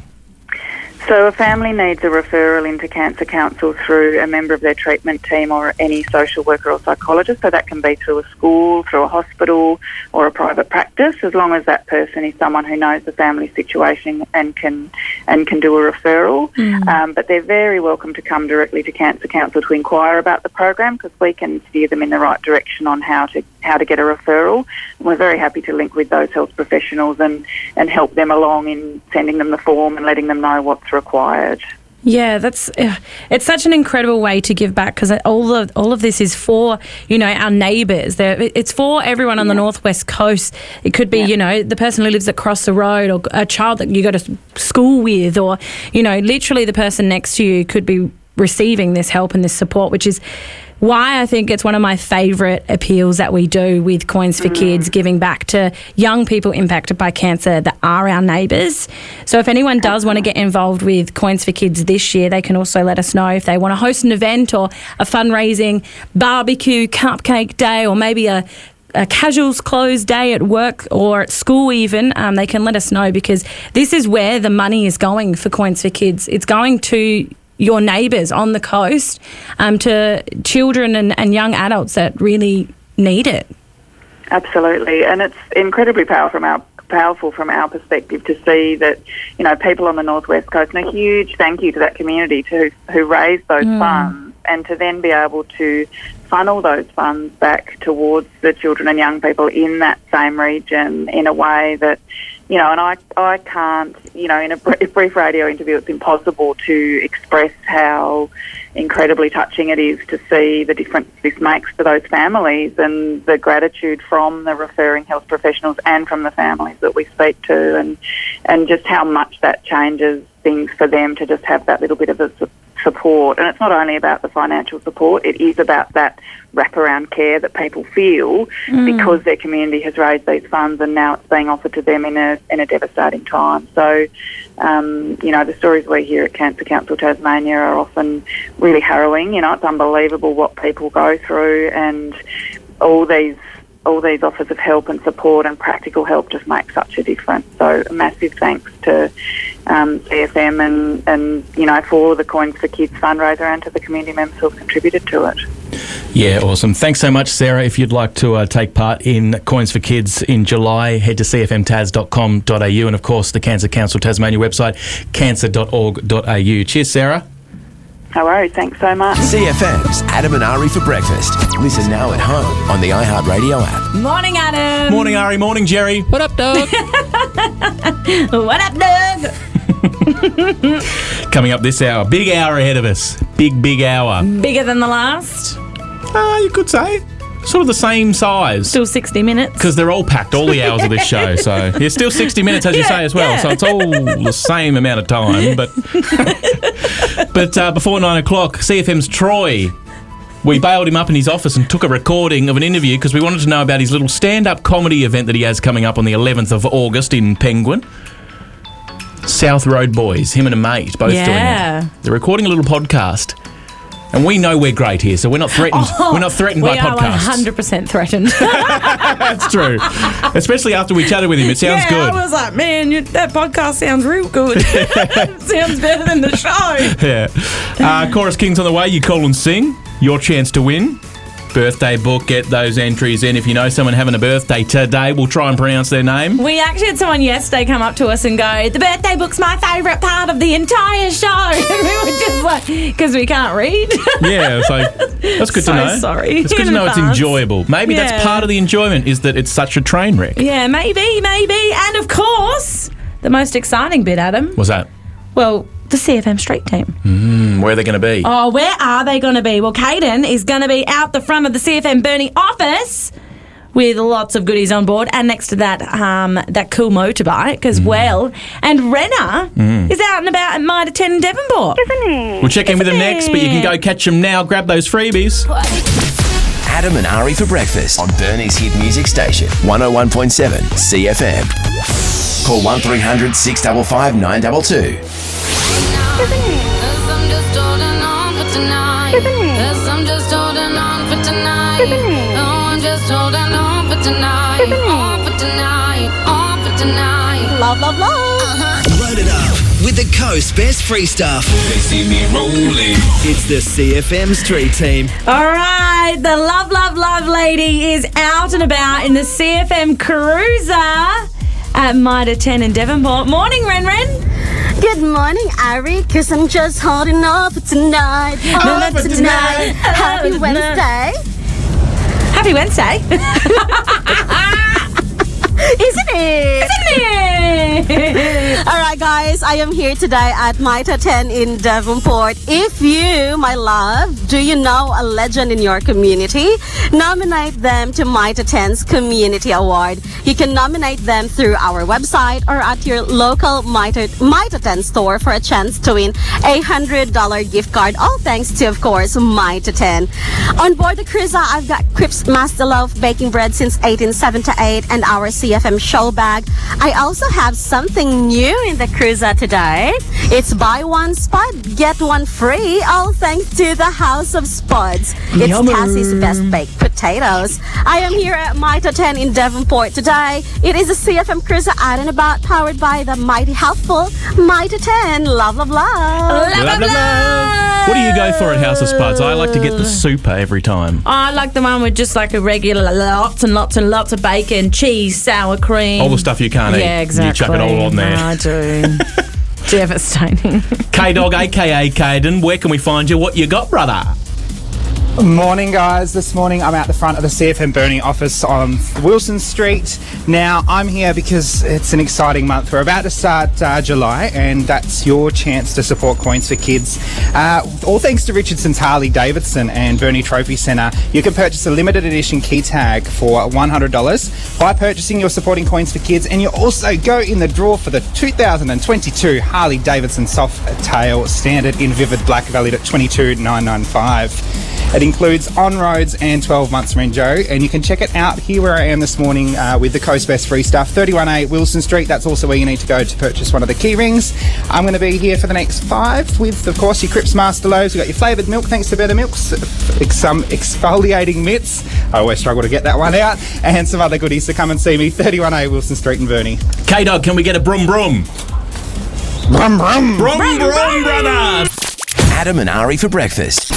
P: So a family needs a referral into Cancer Council through a member of their treatment team or any social worker or psychologist. So that can be through a school, through a hospital or a private practice, as long as that person is someone who knows the family situation and can and can do a referral.
C: Mm.
P: Um, but they're very welcome to come directly to Cancer Council to inquire about the program, because we can steer them in the right direction on how to how to get a referral. And we're very happy to link with those health professionals and, and help them along in sending them the form and letting them know what's required.
C: Yeah, that's uh, it's such an incredible way to give back, because all of all of this is for, you know, our neighbours. It's for everyone on the northwest coast. It could be, you know, the person who lives across the road, or a child that you go to school with, or, you know, literally the person next to you could be receiving this help and this support, which is why I think it's one of my favourite appeals that we do with Coins for Kids, giving back to young people impacted by cancer that are our neighbours. So if anyone does want to get involved with Coins for Kids this year, they can also let us know if they want to host an event or a fundraising barbecue cupcake day, or maybe a a casuals closed day at work or at school even. Um, they can let us know, because this is where the money is going for Coins for Kids. It's going to your neighbours on the coast, um, to children and, and young adults that really need it.
P: Absolutely, and it's incredibly powerful from our powerful from our perspective to see that, you know, people on the northwest coast, and a huge thank you to that community to who raised those
C: Mm.
P: funds, and to then be able to funnel those funds back towards the children and young people in that same region in a way that, you know, and I, I can't, you know, in a brief, brief radio interview, it's impossible to express how incredibly touching it is to see the difference this makes to those families, and the gratitude from the referring health professionals and from the families that we speak to, and and just how much that changes things for them to just have that little bit of a su- support. And it's not only about the financial support, it is about that wraparound care that people feel
C: Mm.
P: because their community has raised these funds, and now it's being offered to them in a in a devastating time. So, um, you know, the stories we hear at Cancer Council Tasmania are often really harrowing. You know, it's unbelievable what people go through, and all these all these offers of help and support and practical help just make such a difference. So a massive thanks to um, C F M and, and, you know, for the Coins for Kids fundraiser, and to the community members who have contributed to it.
B: Yeah, awesome. Thanks so much, Sarah. If you'd like to uh, take part in Coins for Kids in July, head to c f m tas dot com dot a u, and, of course, the Cancer Council Tasmania website, cancer dot org dot a u. Cheers, Sarah.
P: No worries. Thanks so much.
A: C F M's Adam and Ari for breakfast. Listen now at home on the iHeartRadio app.
C: Morning, Adam.
B: Morning, Ari. Morning, Jerry. What up, dog?
C: What up, Doug?
B: Coming up this hour, big hour ahead of us. Big, big hour.
C: Bigger than the last?
B: Ah, uh, you could say. Sort of the same size.
C: Still sixty minutes.
B: Because they're all packed, all the hours of this show. So it's still sixty minutes, as you
C: Yeah,
B: say, as well.
C: yeah.
B: So it's all the same amount of time. But but uh, before nine o'clock, C F M's Troy, we bailed him up in his office and took a recording of an interview because we wanted to know about his little stand-up comedy event that he has coming up on the eleventh of August in Penguin. South Road Boys, him and a mate, both
C: Yeah.
B: doing it. They're recording a little podcast. And we know we're great here, so we're not threatened.
C: Oh,
B: we're not threatened
C: we
B: by
C: are
B: podcasts.
C: one hundred percent threatened.
B: That's true. Especially after we chatted with him. It sounds
C: yeah,
B: good.
C: I was like, man, you, that podcast sounds real good. Sounds better than the show.
B: Yeah. Uh, Chorus King's on the way. You call and sing. Your chance to win. Birthday book. Get those entries in. If you know someone having a birthday today, we'll try and pronounce their name.
C: We actually had someone yesterday come up to us and go, the birthday book's my favourite part of the entire show. And we were just like, because we can't read.
B: Yeah, so that's good
C: So
B: to know.
C: sorry
B: It's good
C: in
B: to know it's
C: advance.
B: enjoyable. Maybe
C: Yeah.
B: that's part of the enjoyment, is that it's such a train wreck.
C: Yeah, maybe, maybe. And of course, the most exciting bit, Adam.
B: What's that?
C: Well, the C F M Street Team.
B: Mm, where are they going to be?
C: Oh, where are they going to be? Well, Caden is going to be out the front of the C F M Burnie office with lots of goodies on board, and next to that, um, that cool motorbike as well. And Renner
B: Mm.
C: is out and about at Mitre ten in Devonport.
D: Isn't he?
B: We'll check in with them
C: Isn't
B: next, but you can go catch them now. Grab those freebies.
A: Adam and Ari for breakfast on Bernie's hit music station, one oh one point seven C F M. Call one three hundred six five five nine two two.
J: Love, love, love.
Q: Load it up with the Coast Best Free Stuff. They see me rolling. It's the C F M Street Team.
C: All right, the Love, Love, Love lady is out and about in the C F M Cruiser at Mitre ten in Devonport. Morning, Ren Ren.
R: Good morning, Ari, because I'm just holding off for tonight.
C: Oh,
R: for tonight. Happy Wednesday.
C: Happy Wednesday.
R: Isn't it?
C: Isn't it?
R: All right, guys, I am here today at Mitre ten in Devonport. If you, my love, do you know a legend in your community? Nominate them to Mitre ten's Community Award. You can nominate them through our website or at your local Mitre, Mitre ten store for a chance to win a one hundred dollars gift card, all thanks to, of course, Mitre ten. On board the cruiser, I've got Crips Master Loaf baking bread since eighteen seventy-eight and our C F M show bag. I also have something new in the cruiser today. It's buy one spud, get one free, all thanks to the House of Spuds. It's
C: Yummer.
R: Tassie's best baked potatoes. I am here at Mitre ten in Devonport today. It is a C F M cruiser out and about, powered by the mighty helpful Mitre ten. Love, love, love.
C: Love, love, love.
B: What do you go for at House of Spuds? I like to get the super every time.
C: I like the one with just like a regular lots and lots and lots of bacon, cheese, sour cream.
B: All the stuff you can't eat.
C: Yeah, exactly.
B: You chuck it all on there.
C: I do. Devastating.
B: K-Dog, a k a. Caden, where can we find you? What you got, brother?
S: Morning, guys. This morning I'm out the front of the C F M Burnie office on Wilson Street. Now, I'm here because it's an exciting month. We're about to start uh, July, and that's your chance to support Coins for Kids. Uh, all thanks to Richardson's Harley Davidson and Burnie Trophy Centre, you can purchase a limited edition key tag for one hundred dollars by purchasing your supporting Coins for Kids, and you also go in the draw for the two thousand twenty-two Harley Davidson Softail Standard in Vivid Black, valued at twenty-two thousand nine hundred ninety-five dollars. It includes on-roads and twelve months Renjo, and you can check it out here where I am this morning uh, with the Coast Best Free Stuff, thirty-one A Wilson Street. That's also where you need to go to purchase one of the key rings. I'm going to be here for the next five with, of course, your Crips Master Loaves. We've got your flavoured milk, thanks to Better Milks, some exfoliating mitts. I always struggle to get that one out, and some other goodies. So come and see me, thirty-one A Wilson Street in Burnie.
B: K-Dog, can we get a brum brum?
S: Brum brum.
B: Brum brum, brum brother.
A: Adam and Ari for breakfast.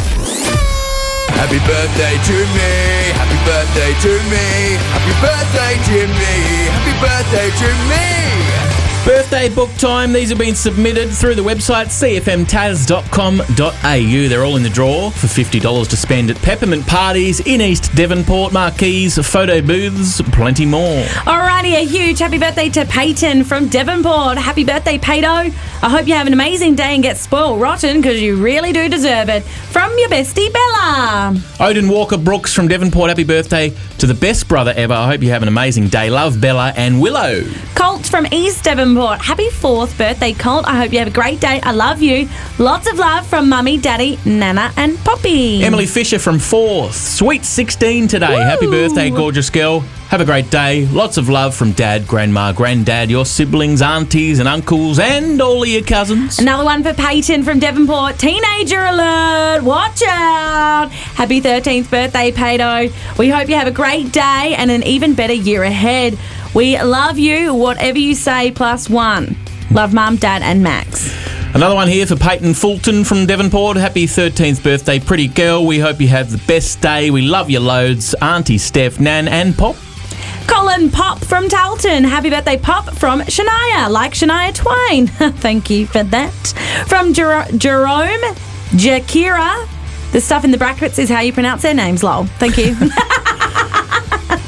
Q: Happy birthday to me, happy birthday to me, happy birthday to me, happy birthday to me.
B: Birthday book time. These have been submitted through the website c f m taz dot com dot a u. They're all in the draw for fifty dollars to spend at peppermint parties in East Devonport, marquees, photo booths, plenty more.
C: Alrighty, a huge happy birthday to Peyton from Devonport. Happy birthday, Peyto. I hope you have an amazing day and get spoiled rotten, because you really do deserve it. From your bestie, Bella.
B: Odin Walker Brooks from Devonport. Happy birthday to the best brother ever. I hope you have an amazing day. Love, Bella and Willow.
C: Colt from East Devonport. Happy fourth birthday, Colt. I hope you have a great day. I love you. Lots of love from Mummy, Daddy, Nana and Poppy.
B: Emily Fisher from fourth. Sweet sixteen today.
C: Woo.
B: Happy birthday, gorgeous girl. Have a great day. Lots of love from Dad, Grandma, Granddad, your siblings, aunties and uncles, and all of your cousins.
C: Another one for Peyton from Devonport. Teenager alert. Watch out. Happy thirteenth birthday, Peyto. We hope you have a great day and an even better year ahead. We love you, whatever you say, plus one. Love Mum, Dad and Max.
B: Another one here for Peyton Fulton from Devonport. Happy thirteenth birthday, pretty girl. We hope you have the best day. We love you loads. Auntie Steph, Nan and Pop.
C: Colin Pop from Talton. Happy birthday, Pop, from Shania, like Shania Twain. Thank you for that. From Jer- Jerome Jakira. The stuff in the brackets is how you pronounce their names, lol. Thank you.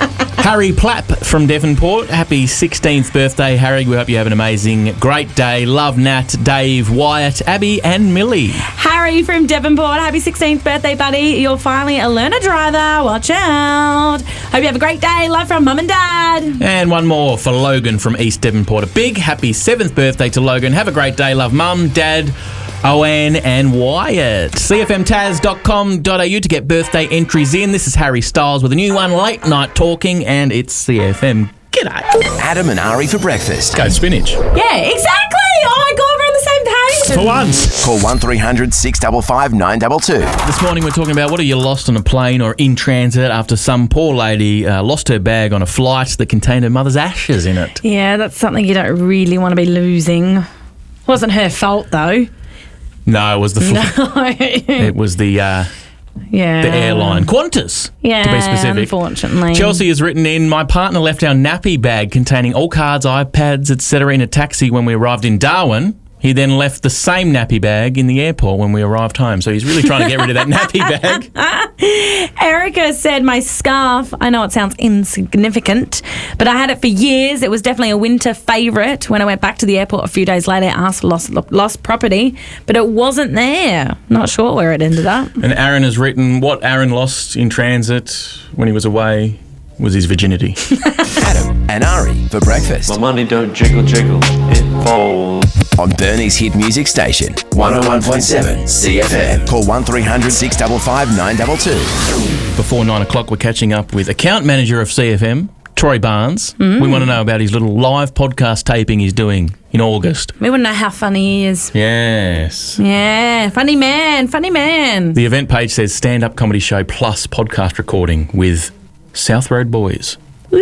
B: Harry Plapp from Devonport. Happy sixteenth birthday, Harry. We hope you have an amazing, great day. Love Nat, Dave, Wyatt, Abby and Millie.
C: Harry from Devonport, happy sixteenth birthday, buddy. You're finally a learner driver. Watch out. Hope you have a great day. Love from Mum and Dad.
B: And one more for Logan from East Devonport. A big happy seventh birthday to Logan. Have a great day. Love Mum, Dad, Owen and Wyatt. c f m taz dot com dot a u to get birthday entries in. This is Harry Styles with a new one, Late Night Talking, and it's C F M. G'day.
A: Adam and Ari for breakfast.
B: Go spinach.
C: Yeah, exactly. Oh my God, we're on the same page.
B: For once.
A: Call one three hundred six five five nine two two.
B: This morning we're talking about what have you lost on a plane or in transit after some poor lady uh, lost her bag on a flight that contained her mother's ashes in it.
C: Yeah, that's something you don't really want to be losing. Wasn't her fault though.
B: No, it was the flight.
C: No.
B: It was the uh,
C: yeah.
B: the airline. Qantas,
C: Yeah,
B: to be specific.
C: unfortunately.
B: Chelsea has written in, my partner left our nappy bag containing all cards, iPads, et cetera in a taxi when we arrived in Darwin. He then left the same nappy bag in the airport when we arrived home. So he's really trying to get rid of that nappy bag.
C: Erica said, my scarf, I know it sounds insignificant, but I had it for years. It was definitely a winter favourite. When I went back to the airport a few days later, I asked for lost, lost property, but it wasn't there. Not sure where it ended up.
B: And Aaron has written, what Aaron lost in transit when he was away was his virginity.
A: Adam and Ari for breakfast.
H: My money don't jiggle jiggle, it falls.
A: On Bernie's hit music station, one oh one point seven C F M. Call one three hundred six five five nine two two.
B: Before nine o'clock, we're catching up with account manager of C F M, Troy Barnes.
C: Mm.
B: We want to know about his little live podcast taping he's doing in August.
C: We want to know how funny he is.
B: Yes.
C: Yeah, funny man, funny man.
B: The event page says stand-up comedy show plus podcast recording with South Road Boys.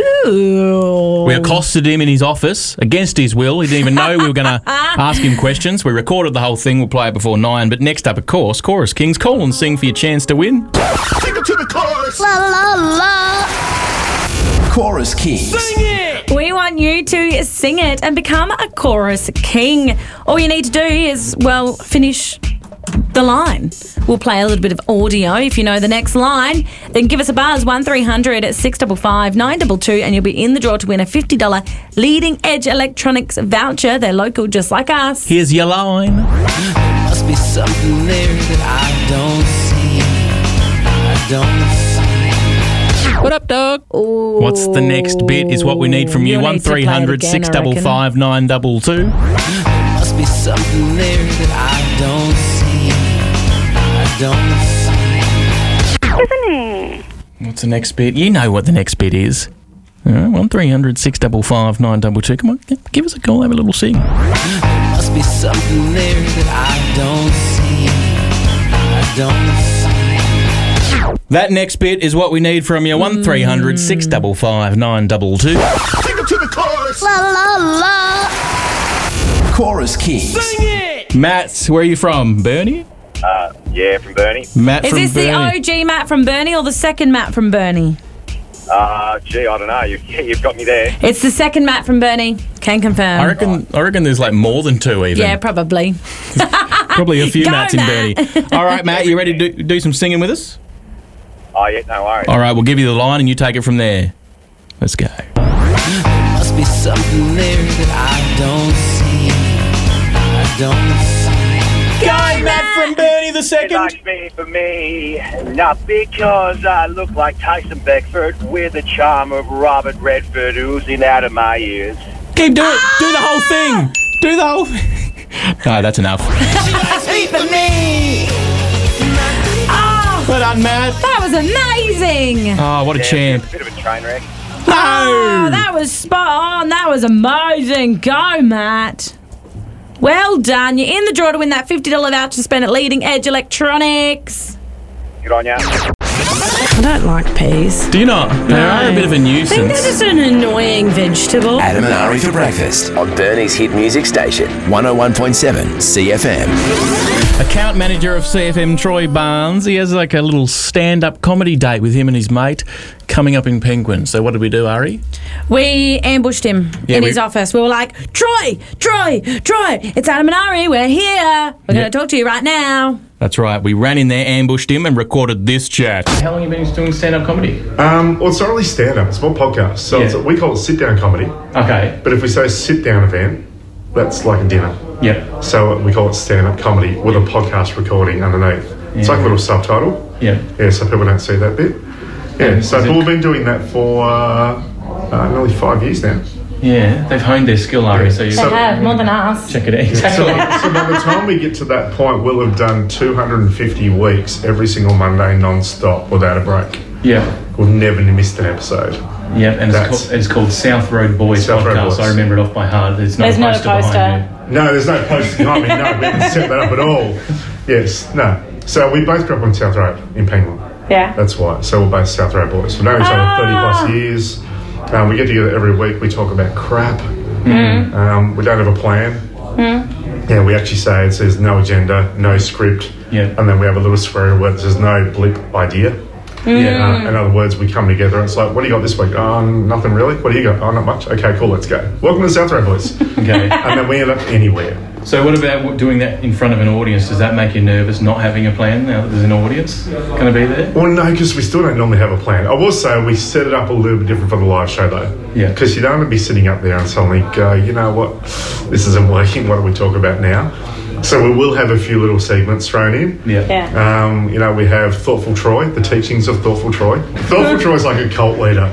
C: Ooh.
B: We accosted him in his office against his will. He didn't even know we were going to ask him questions. We recorded the whole thing. We'll play it before nine. But next up, of course, Chorus Kings. Call and sing for your chance to win.
E: Take it to the chorus.
J: La la la.
A: Chorus Kings.
C: Sing it! We want you to sing it and become a chorus king. All you need to do is, well, finish the line. We'll play a little bit of audio. If you know the next line, then give us a buzz, one three hundred six five five nine two two, and you'll be in the draw to win a fifty dollars Leading Edge Electronics voucher. They're local just like us.
B: Here's your line.
N: There must be something there that I don't see. I don't see.
B: What up, dog?
C: Ooh.
B: What's the next bit is what we need from you.
C: You'll
B: one
C: need to play
B: three
C: it
B: hundred
C: again,
B: six
C: I
B: five
C: reckon.
B: five nine two two.
N: There must be something there that I don't see. I don't see.
D: Isn't he?
B: What's the next bit? You know what the next bit is. All right, one three hundred six five five nine two two. Come on, give us a call, have a little sing.
N: There must be something there that I don't see. I don't see.
B: That next bit is what we need from you. one three hundred six five five nine two two.
E: Take it to the chorus.
J: La la la.
A: Chorus Kings.
C: Sing it!
B: Matt, where are you from? Bernie?
H: Uh, yeah, from Bernie.
B: Matt
C: Is
B: from
C: this
B: Bernie.
C: the O G Matt from Bernie or the second Matt from Bernie?
H: Uh, gee, I don't know. You, you've got me there.
C: It's the second Matt from Bernie. Can confirm.
B: I reckon. I reckon there's like more than two even.
C: Yeah, probably.
B: Probably a few
C: Go,
B: Matts in
C: Matt.
B: Bernie. All right, Matt, you ready to do, do some singing with us?
H: Oh, yeah, no worries.
B: All right, we'll give you the line and you take it from there. Let's go.
N: There must be something there that I don't see. I don't see.
B: Go, Matt from Bernie the
H: It
B: second.
H: likes me for me, not because I look like Tyson Beckford with the charm of Robert Redford oozing out of my ears.
B: Keep doing it. Do the whole thing. Do the whole thing. No, that's enough.
C: Speak for me. Oh,
B: Well done, Matt.
C: that was amazing.
B: Oh, what a
H: Yeah,
B: champ.
H: A bit of a train wreck.
C: Oh, that was spot on. That was amazing. Go, Matt. Well done. You're in the draw to win that fifty dollars voucher to spend at Leading Edge Electronics.
H: Good on ya.
C: I don't like peas.
B: Do you not? They are a bit of a
C: I think they're
B: nuisance.
C: just an annoying vegetable.
A: Adam and Ari for breakfast on Bernie's hit music station, one oh one point seven C F M.
B: Account manager of C F M, Troy Barnes. He has like a little stand-up comedy date with him and his mate coming up in Penguin. So what did we do, Ari?
C: We ambushed him
B: Yeah,
C: in
B: we-
C: his office. We were like, Troy, Troy, Troy, it's Adam and Ari. We're here. We're
B: Yeah.
C: going to talk to you right now.
B: That's right. We ran in there, ambushed him, and recorded this chat. How long have you been doing stand-up comedy?
T: Um, well, it's not really stand-up. It's more podcast. So
B: Yeah.
T: it's, we call it sit-down comedy.
B: Okay.
T: But if we say sit-down event, that's like a dinner.
B: Yep.
T: So we call it stand-up comedy with a podcast recording underneath. It's like a little subtitle.
B: Yeah.
T: Yeah, so people don't see that bit. Yeah, so
B: Is it-
T: we've been doing that for uh, uh, nearly five years now.
B: Yeah, they've honed their skill, Ari, so you
C: They have, more than us.
B: check it out.
T: So,
B: Exactly.
T: so by the time we get to that point, we'll have done two hundred fifty weeks every single Monday non-stop without a break.
B: Yeah.
T: We've never missed an episode.
B: Yeah, and it's
T: That's-
B: called, it's called South Road Boys
T: South Road
B: Podcast.
T: Boys.
B: I remember it off by heart. There's no
C: There's no
B: poster
C: poster.
B: behind
T: No, there's no poster behind me. No, we haven't set that up at all. Yes, no. So we both grew up on South Road in Penguin.
C: Yeah.
T: That's why. So we're both South Road boys. We've known each other thirty plus years. Um, we get together every week. We talk about crap.
C: Mm.
T: Um, we don't have a plan.
C: Mm.
T: Yeah, we actually say it says no agenda, no script.
B: Yeah.
T: And then we have a little swear word that says no blip idea.
B: Yeah.
T: Uh, in other words, we come together and it's like, what do you got this week? Oh, nothing really. What do you got? Oh, not much. Okay, cool, let's go. Welcome to the South Road Boys.
B: Okay.
T: And then we end up anywhere.
B: So what about what- doing that in front of an audience? Does that make you nervous not having a plan now that there's an audience going to be there?
T: Well, no, because we still don't normally have a plan. I will say we set it up a little bit different for the live show, though.
B: Yeah.
T: Because you don't want to be sitting up there and suddenly go, you know what, this isn't working. What do we talk about now? So we will have a few little segments thrown in.
B: Yeah.
C: Yeah.
T: Um, you know, we have Thoughtful Troy, the teachings of Thoughtful Troy. Thoughtful Troy's like a cult leader.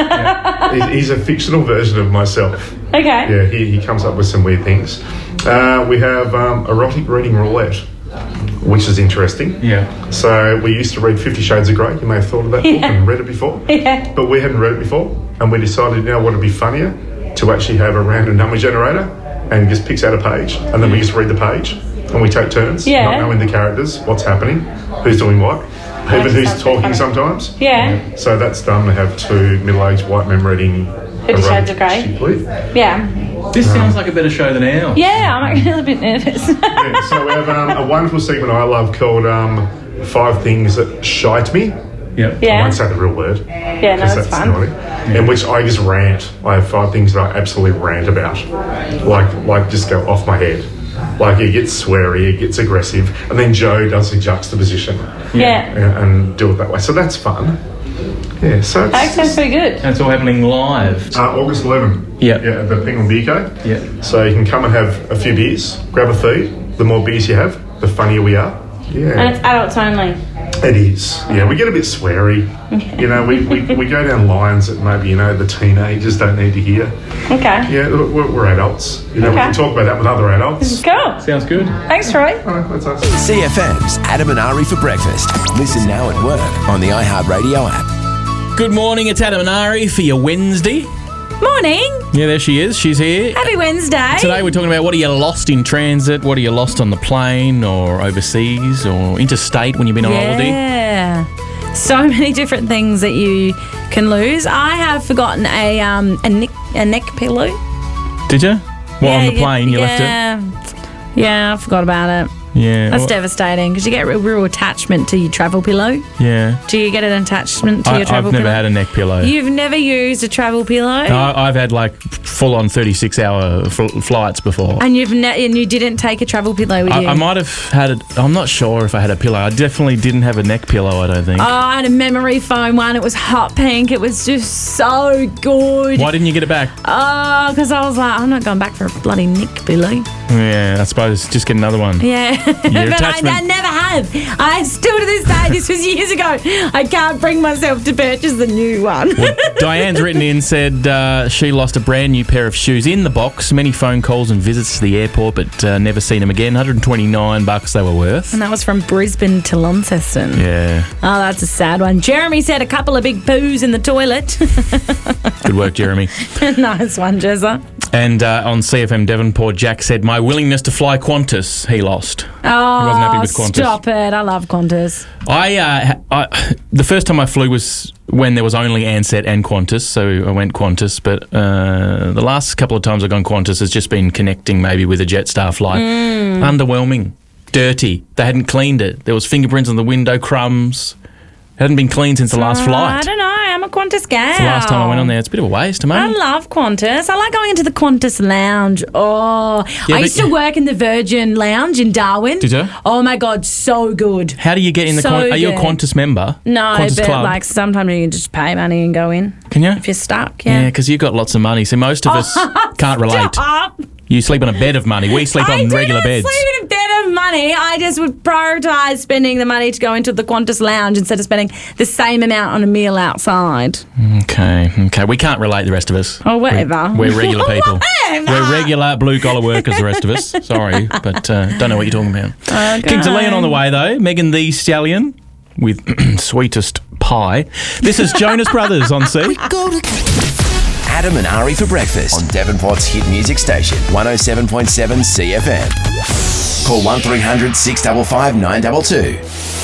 T: He- He's a fictional version of myself.
C: Okay.
T: Yeah, he, he comes up with some weird things. Uh, we have um, erotic reading roulette, which is interesting.
B: Yeah.
T: So we used to read Fifty Shades of Grey. You may have thought of that book
C: Yeah.
T: and read it before.
C: Yeah.
T: But we hadn't read it before. And we decided, you know what would be funnier? To actually have a random number generator and just picks out a page. And then we just read the page. And we take turns,
C: Yeah.
T: not knowing the characters, what's happening, who's doing what, even who's
C: sounds
T: talking
C: funny.
T: sometimes.
C: Yeah.
T: So that's done to have two middle-aged white men reading
C: Fifty Shades of Grey.
T: Grey.
C: Yeah.
B: This sounds like a better show than ours.
C: Yeah, I'm actually a bit nervous.
T: Yeah, so we have um, a wonderful segment I love called um, Five Things That Shite Me.
B: Yep.
T: I
C: Yeah.
T: won't say the real word.
C: Yeah, no,
T: 'cause
C: it's
T: that's
C: fun.
T: naughty. In which I just rant. I have five things that I absolutely rant about. Like, like just go off my head. Like, it gets sweary, it gets aggressive, and then Joe does a juxtaposition.
C: Yeah.
T: And, and do it that way. So that's fun. Yeah, so it's
C: That sounds pretty good.
B: And it's all happening live.
T: uh, August eleventh.
B: Yeah.
T: Yeah, at the Penguin Beer Co.
B: Yeah.
T: So you can come and have a few beers, grab a feed. The more beers you have, the funnier we are. Yeah.
C: And it's adults only.
T: It is. Yeah, we get a bit sweary. You know, we, we, we go down lines that maybe, you know, the teenagers don't need to hear.
C: Okay.
T: Yeah, look, we're, we're adults. You know, we
C: Okay.
T: can talk about that with other adults.
C: Cool.
B: Sounds good.
C: Thanks, Troy.
T: All right, that's us.
A: C F M's Adam and Ari for breakfast. Listen now at work on the iHeartRadio app.
B: Good morning, it's Adam and Ari for your Wednesday.
C: Morning.
B: Yeah, there she is. She's here.
C: Happy Wednesday.
B: Today we're talking about what are you lost in transit, what are you lost on the plane or overseas or interstate when you've been on holiday.
C: Yeah. So many different things that you can lose. I have forgotten a um a neck a neck pillow.
B: Did you? Well,
C: yeah,
B: on the plane you left it?
C: yeah. Yeah, I forgot about it.
B: Yeah.
C: That's
B: well,
C: devastating because you get a real attachment to your travel pillow.
B: Yeah.
C: Do you get an attachment to
B: I,
C: your travel
B: I've never
C: pillow?
B: had a neck pillow.
C: You've never used a travel pillow?
B: No, I- I've had like full on thirty-six hour fl- flights before.
C: And you've ne- and you didn't take a travel pillow with
B: I,
C: you?
B: I might have had it. I'm not sure if I had a pillow. I definitely didn't have a neck pillow, I don't think.
C: Oh, I had a memory foam one. It was hot pink. It was just so good.
B: Why didn't you get it back?
C: Oh, because I was like, I'm not going back for a bloody neck pillow.
B: Yeah, I suppose just get another one.
C: Yeah, but I,
B: attachment-
C: I never have. I still to this day, this was years ago, I can't bring myself to purchase the new one.
B: Well, Diane's written in, said uh, she lost a brand new pair of shoes in the box, many phone calls and visits to the airport, but uh, never seen them again. one hundred twenty-nine bucks they were worth.
C: And that was from Brisbane to Launceston.
B: Yeah.
C: Oh, that's a sad one. Jeremy said a couple of big poos in the toilet.
B: Good work, Jeremy.
C: Nice one, Jezza.
B: And uh, on C F M Devonport, Jack said, my willingness to fly Qantas, he lost.
C: Oh,
B: He wasn't happy with Qantas.
C: stop it. I love Qantas.
B: I, uh, I, the first time I flew was when there was only Ansett and Qantas, so I went Qantas. But uh, the last couple of times I've gone Qantas has just been connecting maybe with a Jetstar flight.
C: Mm.
B: Underwhelming, dirty. They hadn't cleaned it. There was fingerprints on the window, crumbs. It hadn't been cleaned since the last
C: Uh,
B: flight.
C: I don't know. I'm I'm a Qantas gal.
B: It's the last time I went on there. It's a bit of a waste, mate.
C: I love Qantas. I like going into the Qantas lounge. Oh,
B: Yeah,
C: I used
B: but-
C: to work in the Virgin Lounge in Darwin.
B: Did you?
C: Oh my God, so good.
B: How do you get in the?
C: So
B: Qan- are you a
C: good.
B: Qantas member?
C: No,
B: Qantas
C: but
B: Club.
C: like sometimes you can just pay money and go in.
B: Can you?
C: If you're stuck,
B: Yeah,
C: yeah.
B: because you've got lots of money. So most of us can't relate.
C: Stop.
B: You sleep on a bed of money. We sleep
C: I
B: on
C: do
B: regular
C: not
B: beds.
C: sleep in a bed of money. I just would prioritise spending the money to go into the Qantas lounge instead of spending the same amount on a meal outside.
B: Okay, okay. We can't relate, the rest of us.
C: Or whatever.
B: We're, we're regular people.
C: Whatever.
B: We're regular blue collar workers, the rest of us. Sorry, but uh, don't know what you're talking about.
C: Okay.
B: Kings of Leon on the way, though. Megan the Stallion with Sweetest Pie. This is Jonas Brothers on C.
A: Adam and Ari for breakfast on Devonport's hit music station, one oh seven point seven C F M. Call one three hundred six five five nine two two.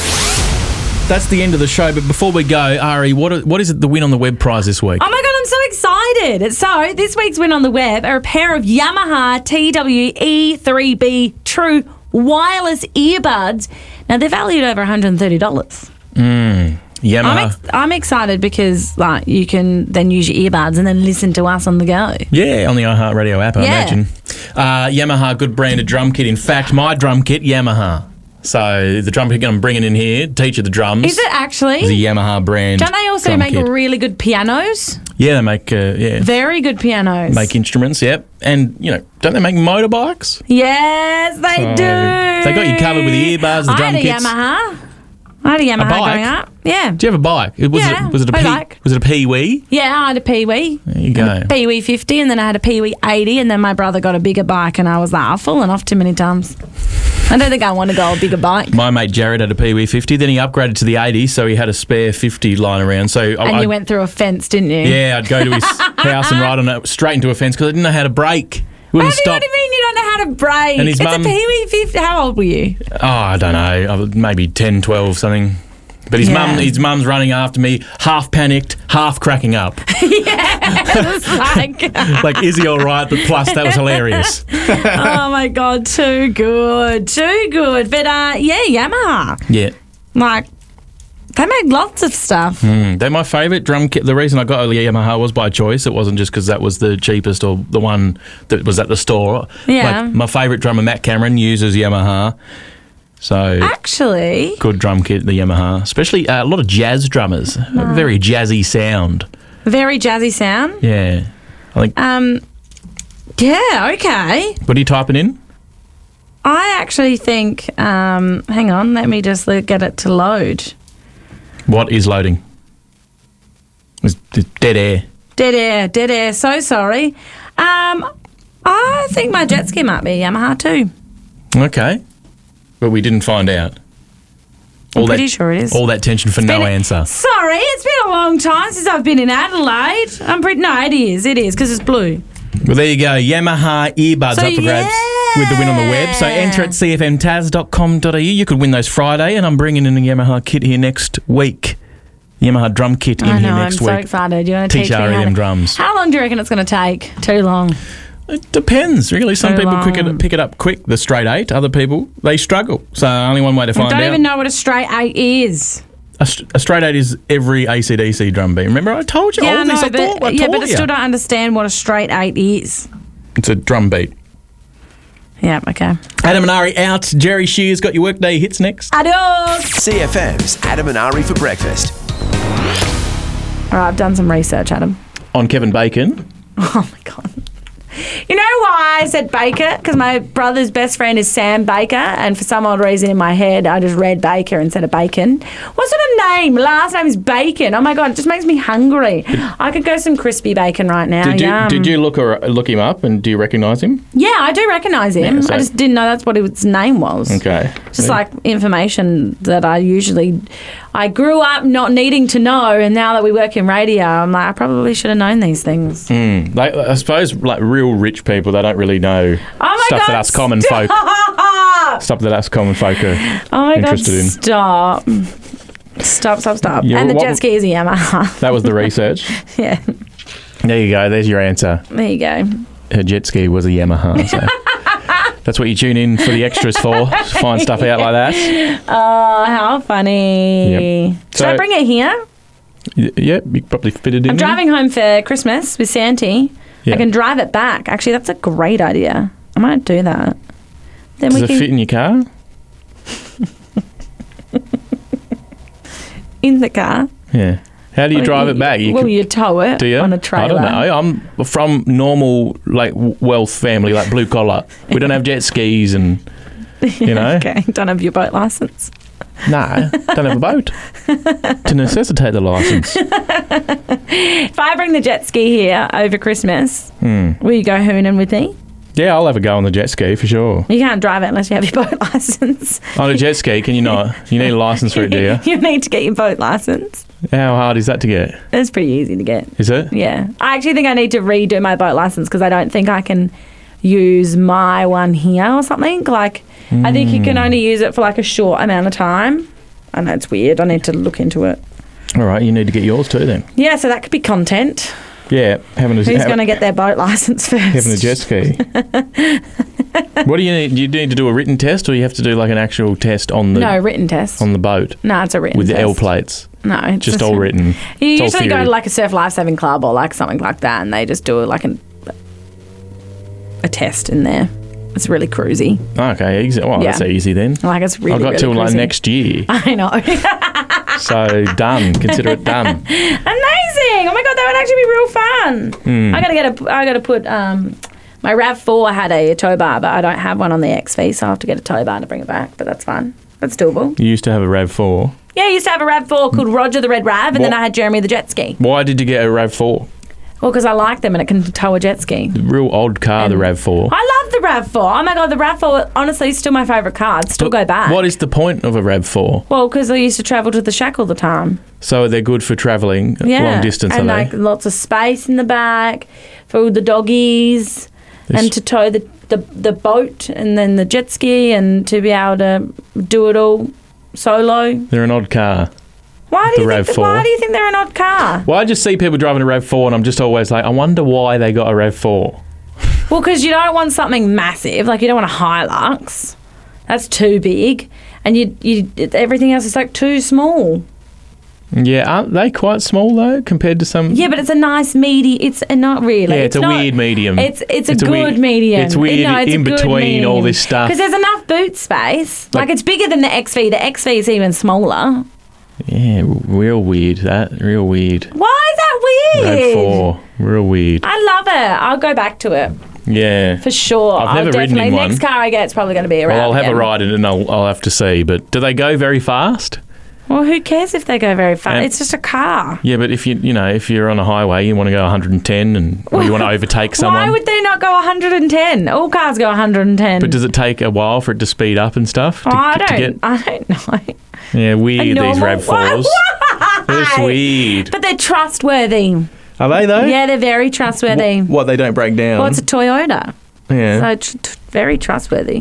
B: That's the end of the show, but before we go, Ari, what what is it the win on the web prize this week?
C: Oh my God, I'm so excited. So, this week's win on the web are a pair of Yamaha T W E three B True wireless earbuds. Now, they're valued over one hundred thirty dollars.
B: Mm, Yamaha.
C: I'm, ex- I'm excited because like you can then use your earbuds and then listen to us on the go.
B: Yeah, on the iHeartRadio app, I
C: Yeah.
B: imagine. Uh, Yamaha, good branded drum kit. In fact, my drum kit, Yamaha. So the drum kit I'm bringing in here, teach you the drums.
C: Is it actually?
B: Is a Yamaha brand.
C: Don't they also
B: drum
C: make
B: kit.
C: really good pianos?
B: Yeah, they make uh, yeah
C: Very good pianos.
B: make instruments. Yep, and you know, don't they make motorbikes?
C: Yes, they
B: So,
C: do.
B: they got you covered with the earbuds, the
C: I
B: drum
C: had a
B: kits.
C: Yamaha. I had a Yamaha
B: bike?
C: going up. Yeah.
B: Do you have a bike? It- Was
C: Yeah,
B: it was it a
C: I
B: P,
C: like.
B: was it a Pee-wee?
C: Yeah, I had a Pee-wee.
B: There you go.
C: Pee Wee fifty, and then I had a Pee Wee eighty, and then my brother got a bigger bike, and I was like, I've fallen off too many times. I don't think I want to go a bigger bike.
B: My mate Jared had a Pee-wee fifty. Then he upgraded to the eighty, so he had a spare fifty lying around. So I,
C: And
B: I-
C: you went through a fence, didn't you?
B: yeah, I'd go to his house and ride on it straight into a fence because I didn't know how to brake. It wouldn't
C: What do, you,
B: stop.
C: what do you mean you don't know how to brake?
B: And his
C: it's
B: mum-
C: a Pee Wee fifty. How old were you?
B: Oh, I don't know. I was maybe ten, twelve, something. But his
C: Yeah.
B: mum, his mum's running after me, half panicked, half cracking up.
C: It's like,
B: Like, is he all right? But plus, that was hilarious.
C: oh my God, too good. Too good. But uh, yeah, Yamaha.
B: Yeah.
C: Like, they make lots of stuff.
B: Mm, they're my favourite drum kit. The reason I got a Yamaha was by choice. It wasn't just because that was the cheapest or the one that was at the store.
C: Yeah.
B: Like, my favourite drummer, Matt Cameron, uses Yamaha. So,
C: Actually,
B: good drum kit, the Yamaha. Especially uh, a lot of jazz drummers. A very jazzy sound.
C: very jazzy sound.
B: Yeah. I think.
C: Um, yeah, okay.
B: What are you typing in?
C: I actually think, um, hang on, let me just le- get it to load.
B: What is loading? It's it's dead air.
C: Dead air, dead air, so sorry. Um, I think my jet ski might be a Yamaha too.
B: Okay. But we didn't find out.
C: I'm pretty sure it is.
B: All that tension for no answer.
C: Sorry, it's been a long time since I've been in Adelaide. I'm pretty, no, it is, it is, because it's blue.
B: Well, there you go. Yamaha earbuds
C: So,
B: up for grabs with the win on the web. So enter at c f m taz dot com dot a u. You could win those Friday, and I'm bringing in a Yamaha kit here next week. Yamaha drum kit in
C: I know,
B: here
C: I'm
B: next
C: so
B: week.
C: excited. You want to teach
B: Teach
C: me
B: Ari
C: how
B: them
C: to-
B: drums.
C: How long do you reckon it's going to take? Too long.
B: It depends, really. Some
C: So
B: people pick
C: long.
B: it, pick it up quick, the straight eight. Other people, they struggle. So only one way to
C: I
B: find
C: don't
B: out.
C: even know what a straight eight is.
B: A, st- a straight eight is every A C D C drum beat. Remember, I told you
C: Yeah,
B: all
C: I
B: this.
C: know,
B: I thought, I
C: but, yeah,
B: taught
C: but I
B: you.
C: still don't understand what a straight eight is.
B: It's a drum beat.
C: Yeah, okay.
B: Adam and Ari out. Jerry Shear's got your workday hits next.
C: Adios.
A: C F M's Adam and Ari for breakfast.
C: All right, I've done some research, Adam.
B: On Kevin Bacon.
C: Oh, my God. You know why I said Baker? Because my brother's best friend is Sam Baker, and for some odd reason in my head, I just read Baker instead of Bacon. What sort of name? Last name is Bacon. Oh my God, it just makes me hungry. I could go some crispy bacon right now.
B: Did you,
C: Yum.
B: did you look or, look him up and do you recognise him?
C: Yeah, I do recognise him.
B: Yeah, so-
C: I just didn't know that's what his name was.
B: Okay.
C: Just
B: Yeah.
C: like information that I usually, I grew up not needing to know, and now that we work in radio, I'm like, I probably should have known these things.
B: Mm. Like, I suppose like real rich people, they don't really know
C: Oh my
B: stuff
C: God,
B: that us common folk
C: stop!
B: stuff that us common folk are
C: Oh my God,
B: interested in.
C: stop. Stop, stop, stop.
B: Yeah,
C: and the
B: what
C: jet
B: w-
C: ski is a Yamaha.
B: That was the research.
C: Yeah,
B: There you go. There's your answer.
C: there you go.
B: Her jet ski was a Yamaha. So. That's what you tune in for the extras for. Find stuff out like that.
C: Oh, how funny.
B: Yep.
C: Should
B: So-
C: I bring it here?
B: Y- Yep, you could probably fit it in
C: I'm
B: there.
C: driving home for Christmas with Santy.
B: Yeah.
C: I can drive it back. Actually, that's a great idea. I might do that. Then
B: Does
C: we
B: it
C: can
B: fit in your car?
C: in the car.
B: Yeah. How do you
C: Well,
B: drive
C: you-
B: it back? You
C: well,
B: could-
C: you tow it
B: do you?
C: on a trailer.
B: I don't know. I'm from normal, like, w- wealth family, like blue collar. We don't have jet skis and, you know.
C: Okay, don't have your boat license.
B: No, don't have a boat to necessitate the license.
C: If I bring the jet ski here over Christmas,
B: Hmm.
C: will you go hooning with me?
B: Yeah, I'll have a go on the jet ski for sure.
C: You can't drive it unless you have your boat license.
B: On a jet ski, can you not? You need a license for it, do you?
C: You need to get your boat license.
B: How hard is that to get?
C: It's pretty easy to get.
B: Is it?
C: Yeah. I actually think I need to redo my boat license because I don't think I can use my one here or something. Like, I think you can
B: Mm.
C: only use it for like a short amount of time. I know it's weird. I need to look into it.
B: All right, you need to get yours too then.
C: Yeah, so that could be content.
B: Yeah, having a
C: Who's
B: having,
C: going to get their boat license first?
B: having a jet ski. What do you need? Do you need to do a written test, or you have to do like an actual test on the
C: No, written test.
B: on the boat
C: No, it's a written
B: with
C: test.
B: the L plates?
C: No, it's
B: Just all written.
C: You
B: It's all
C: usually go
B: theory.
C: to like a surf lifesaving club or like something like that, and they just do like an, a test in there. It's really cruisy.
B: Okay, easy. Well,
C: Yeah.
B: that's easy then.
C: Like it's really.
B: I've got
C: really
B: till like
C: cruisy.
B: next year,
C: I know.
B: so done. Consider it done.
C: Amazing! Oh my god, that would actually be real fun.
B: Hmm.
C: I gotta get a. I gotta put. Um, my RAV four had a, a tow bar, but I don't have one on the X V, so I will have to get a tow bar to bring it back. But that's fine. That's doable.
B: You used to have a RAV four.
C: Yeah, I used to have a RAV four called Roger the Red Rav, and
B: What?
C: then I had Jeremy the jet ski.
B: Why did you get a RAV four?
C: Well, because I like them and it can tow a jet ski.
B: Real odd car, the
C: And-
B: RAV four.
C: I love the RAV four. Oh my god, the RAV four honestly is still my favourite car. I'd still go back.
B: What is the point of a RAV four?
C: Well, because I used to travel to the shack all the time.
B: So they're good for travelling
C: Yeah,
B: long distance,
C: and
B: are
C: like
B: they?
C: lots of space in the back for all the doggies,
B: This-
C: and to tow the, the the boat and then the jet ski, and to be able to do it all solo.
B: They're an odd car.
C: Why do
B: The
C: you
B: RAV
C: think?
B: four.
C: Why do you think they're an odd car?
B: Well, I just see people driving a RAV four, and I'm just always like, I wonder why they got a RAV four.
C: Well, because you don't want something massive, like you don't want a Hilux. That's too big, and you you everything else is like too small.
B: Yeah, aren't they quite small though compared to some?
C: Yeah, but it's a nice meaty. It's uh, not really.
B: Yeah, it's a
C: not-
B: weird medium.
C: It's it's a
B: It's a
C: good
B: weird-
C: medium.
B: it's weird
C: no, it's
B: in
C: a good
B: between all this stuff.
C: Because there's enough boot space. Like,
B: Like-
C: it's bigger than the X V. The X V is even smaller.
B: Yeah, real weird. That real weird.
C: Why is that weird?
B: RAV four, real weird.
C: I love it. I'll go back to it
B: Yeah,
C: for sure.
B: I've
C: I'll
B: never ridden
C: definitely.
B: in one.
C: Next car I get, it's probably going to be a
B: Well,
C: RAV
B: I'll have
C: again.
B: a ride in it, and I'll, I'll have to see. But do they go very fast?
C: Well, who cares if they go very fast?
B: And-
C: It's just a car.
B: Yeah, but if you you know if you're on a highway, you want to go one hundred ten, and or you want to overtake someone.
C: Why would they not go one hundred ten? All cars go one hundred ten.
B: But does it take a while for it to speed up and stuff? To,
C: Oh, I
B: to
C: don't.
B: get-
C: I don't know.
B: yeah, weird these
C: normal-
B: RAV fours. They're just weird.
C: But they're trustworthy.
B: Are they though?
C: Yeah, they're very trustworthy.
B: What, they don't break down?
C: Well, it's a Toyota,
B: yeah.
C: so tr- tr- very trustworthy.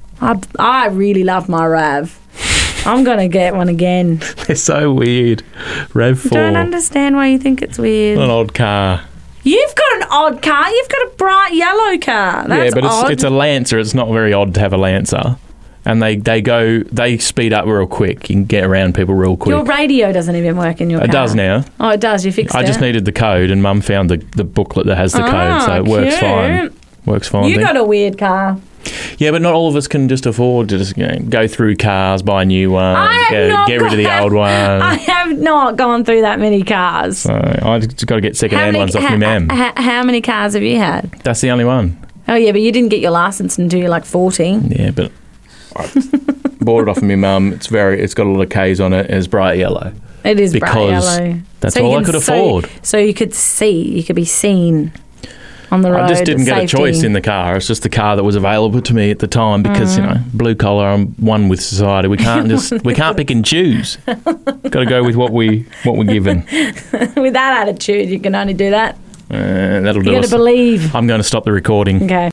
C: I I really love my RAV. I'm gonna get one again.
B: They're so weird. RAV
C: I
B: four.
C: don't understand why you think it's weird.
B: An odd car.
C: You've got an odd car. You've got a bright yellow car. That's
B: yeah, but it's
C: odd.
B: it's a Lancer. It's not very odd to have a Lancer. And they, they go they speed up real quick. You can get around people real quick.
C: Your radio doesn't even work in your
B: It
C: car.
B: does now.
C: Oh, it does. You fixed
B: I
C: it.
B: just needed the code, and Mum found the, the booklet that has the
C: Ah,
B: code, so it works
C: cute.
B: fine. Works fine.
C: You
B: then.
C: got a weird car.
B: Yeah, but not all of us can just afford to just you know, go through cars, buy new ones,
C: I have
B: get,
C: not
B: get rid of the
C: got-
B: old ones.
C: I have not gone through that many cars.
B: So I just got to get second-hand ones off
C: ha-
B: my mum.
C: ha- how many cars have you had?
B: That's the only one.
C: Oh yeah, but you didn't get your license until you're like forty.
B: Yeah, but I bought it off of my mum. It's very, it's got a lot of K's on it. It's bright yellow.
C: It is bright
B: Because
C: yellow.
B: that's
C: So you
B: all I
C: can-
B: could
C: so-
B: afford.
C: So you could see, you could be seen on the road.
B: I just didn't get
C: safety.
B: a choice in the car. It's just the car that was available to me at the time because you
C: Mm.
B: know, blue collar. I'm one with society. We can't just we can't pick and choose. Got to go with what we what we're given.
C: With that attitude, you can only do that.
B: Uh, that'll do
C: You got
B: us.
C: to believe.
B: I'm going to stop the recording.
C: Okay.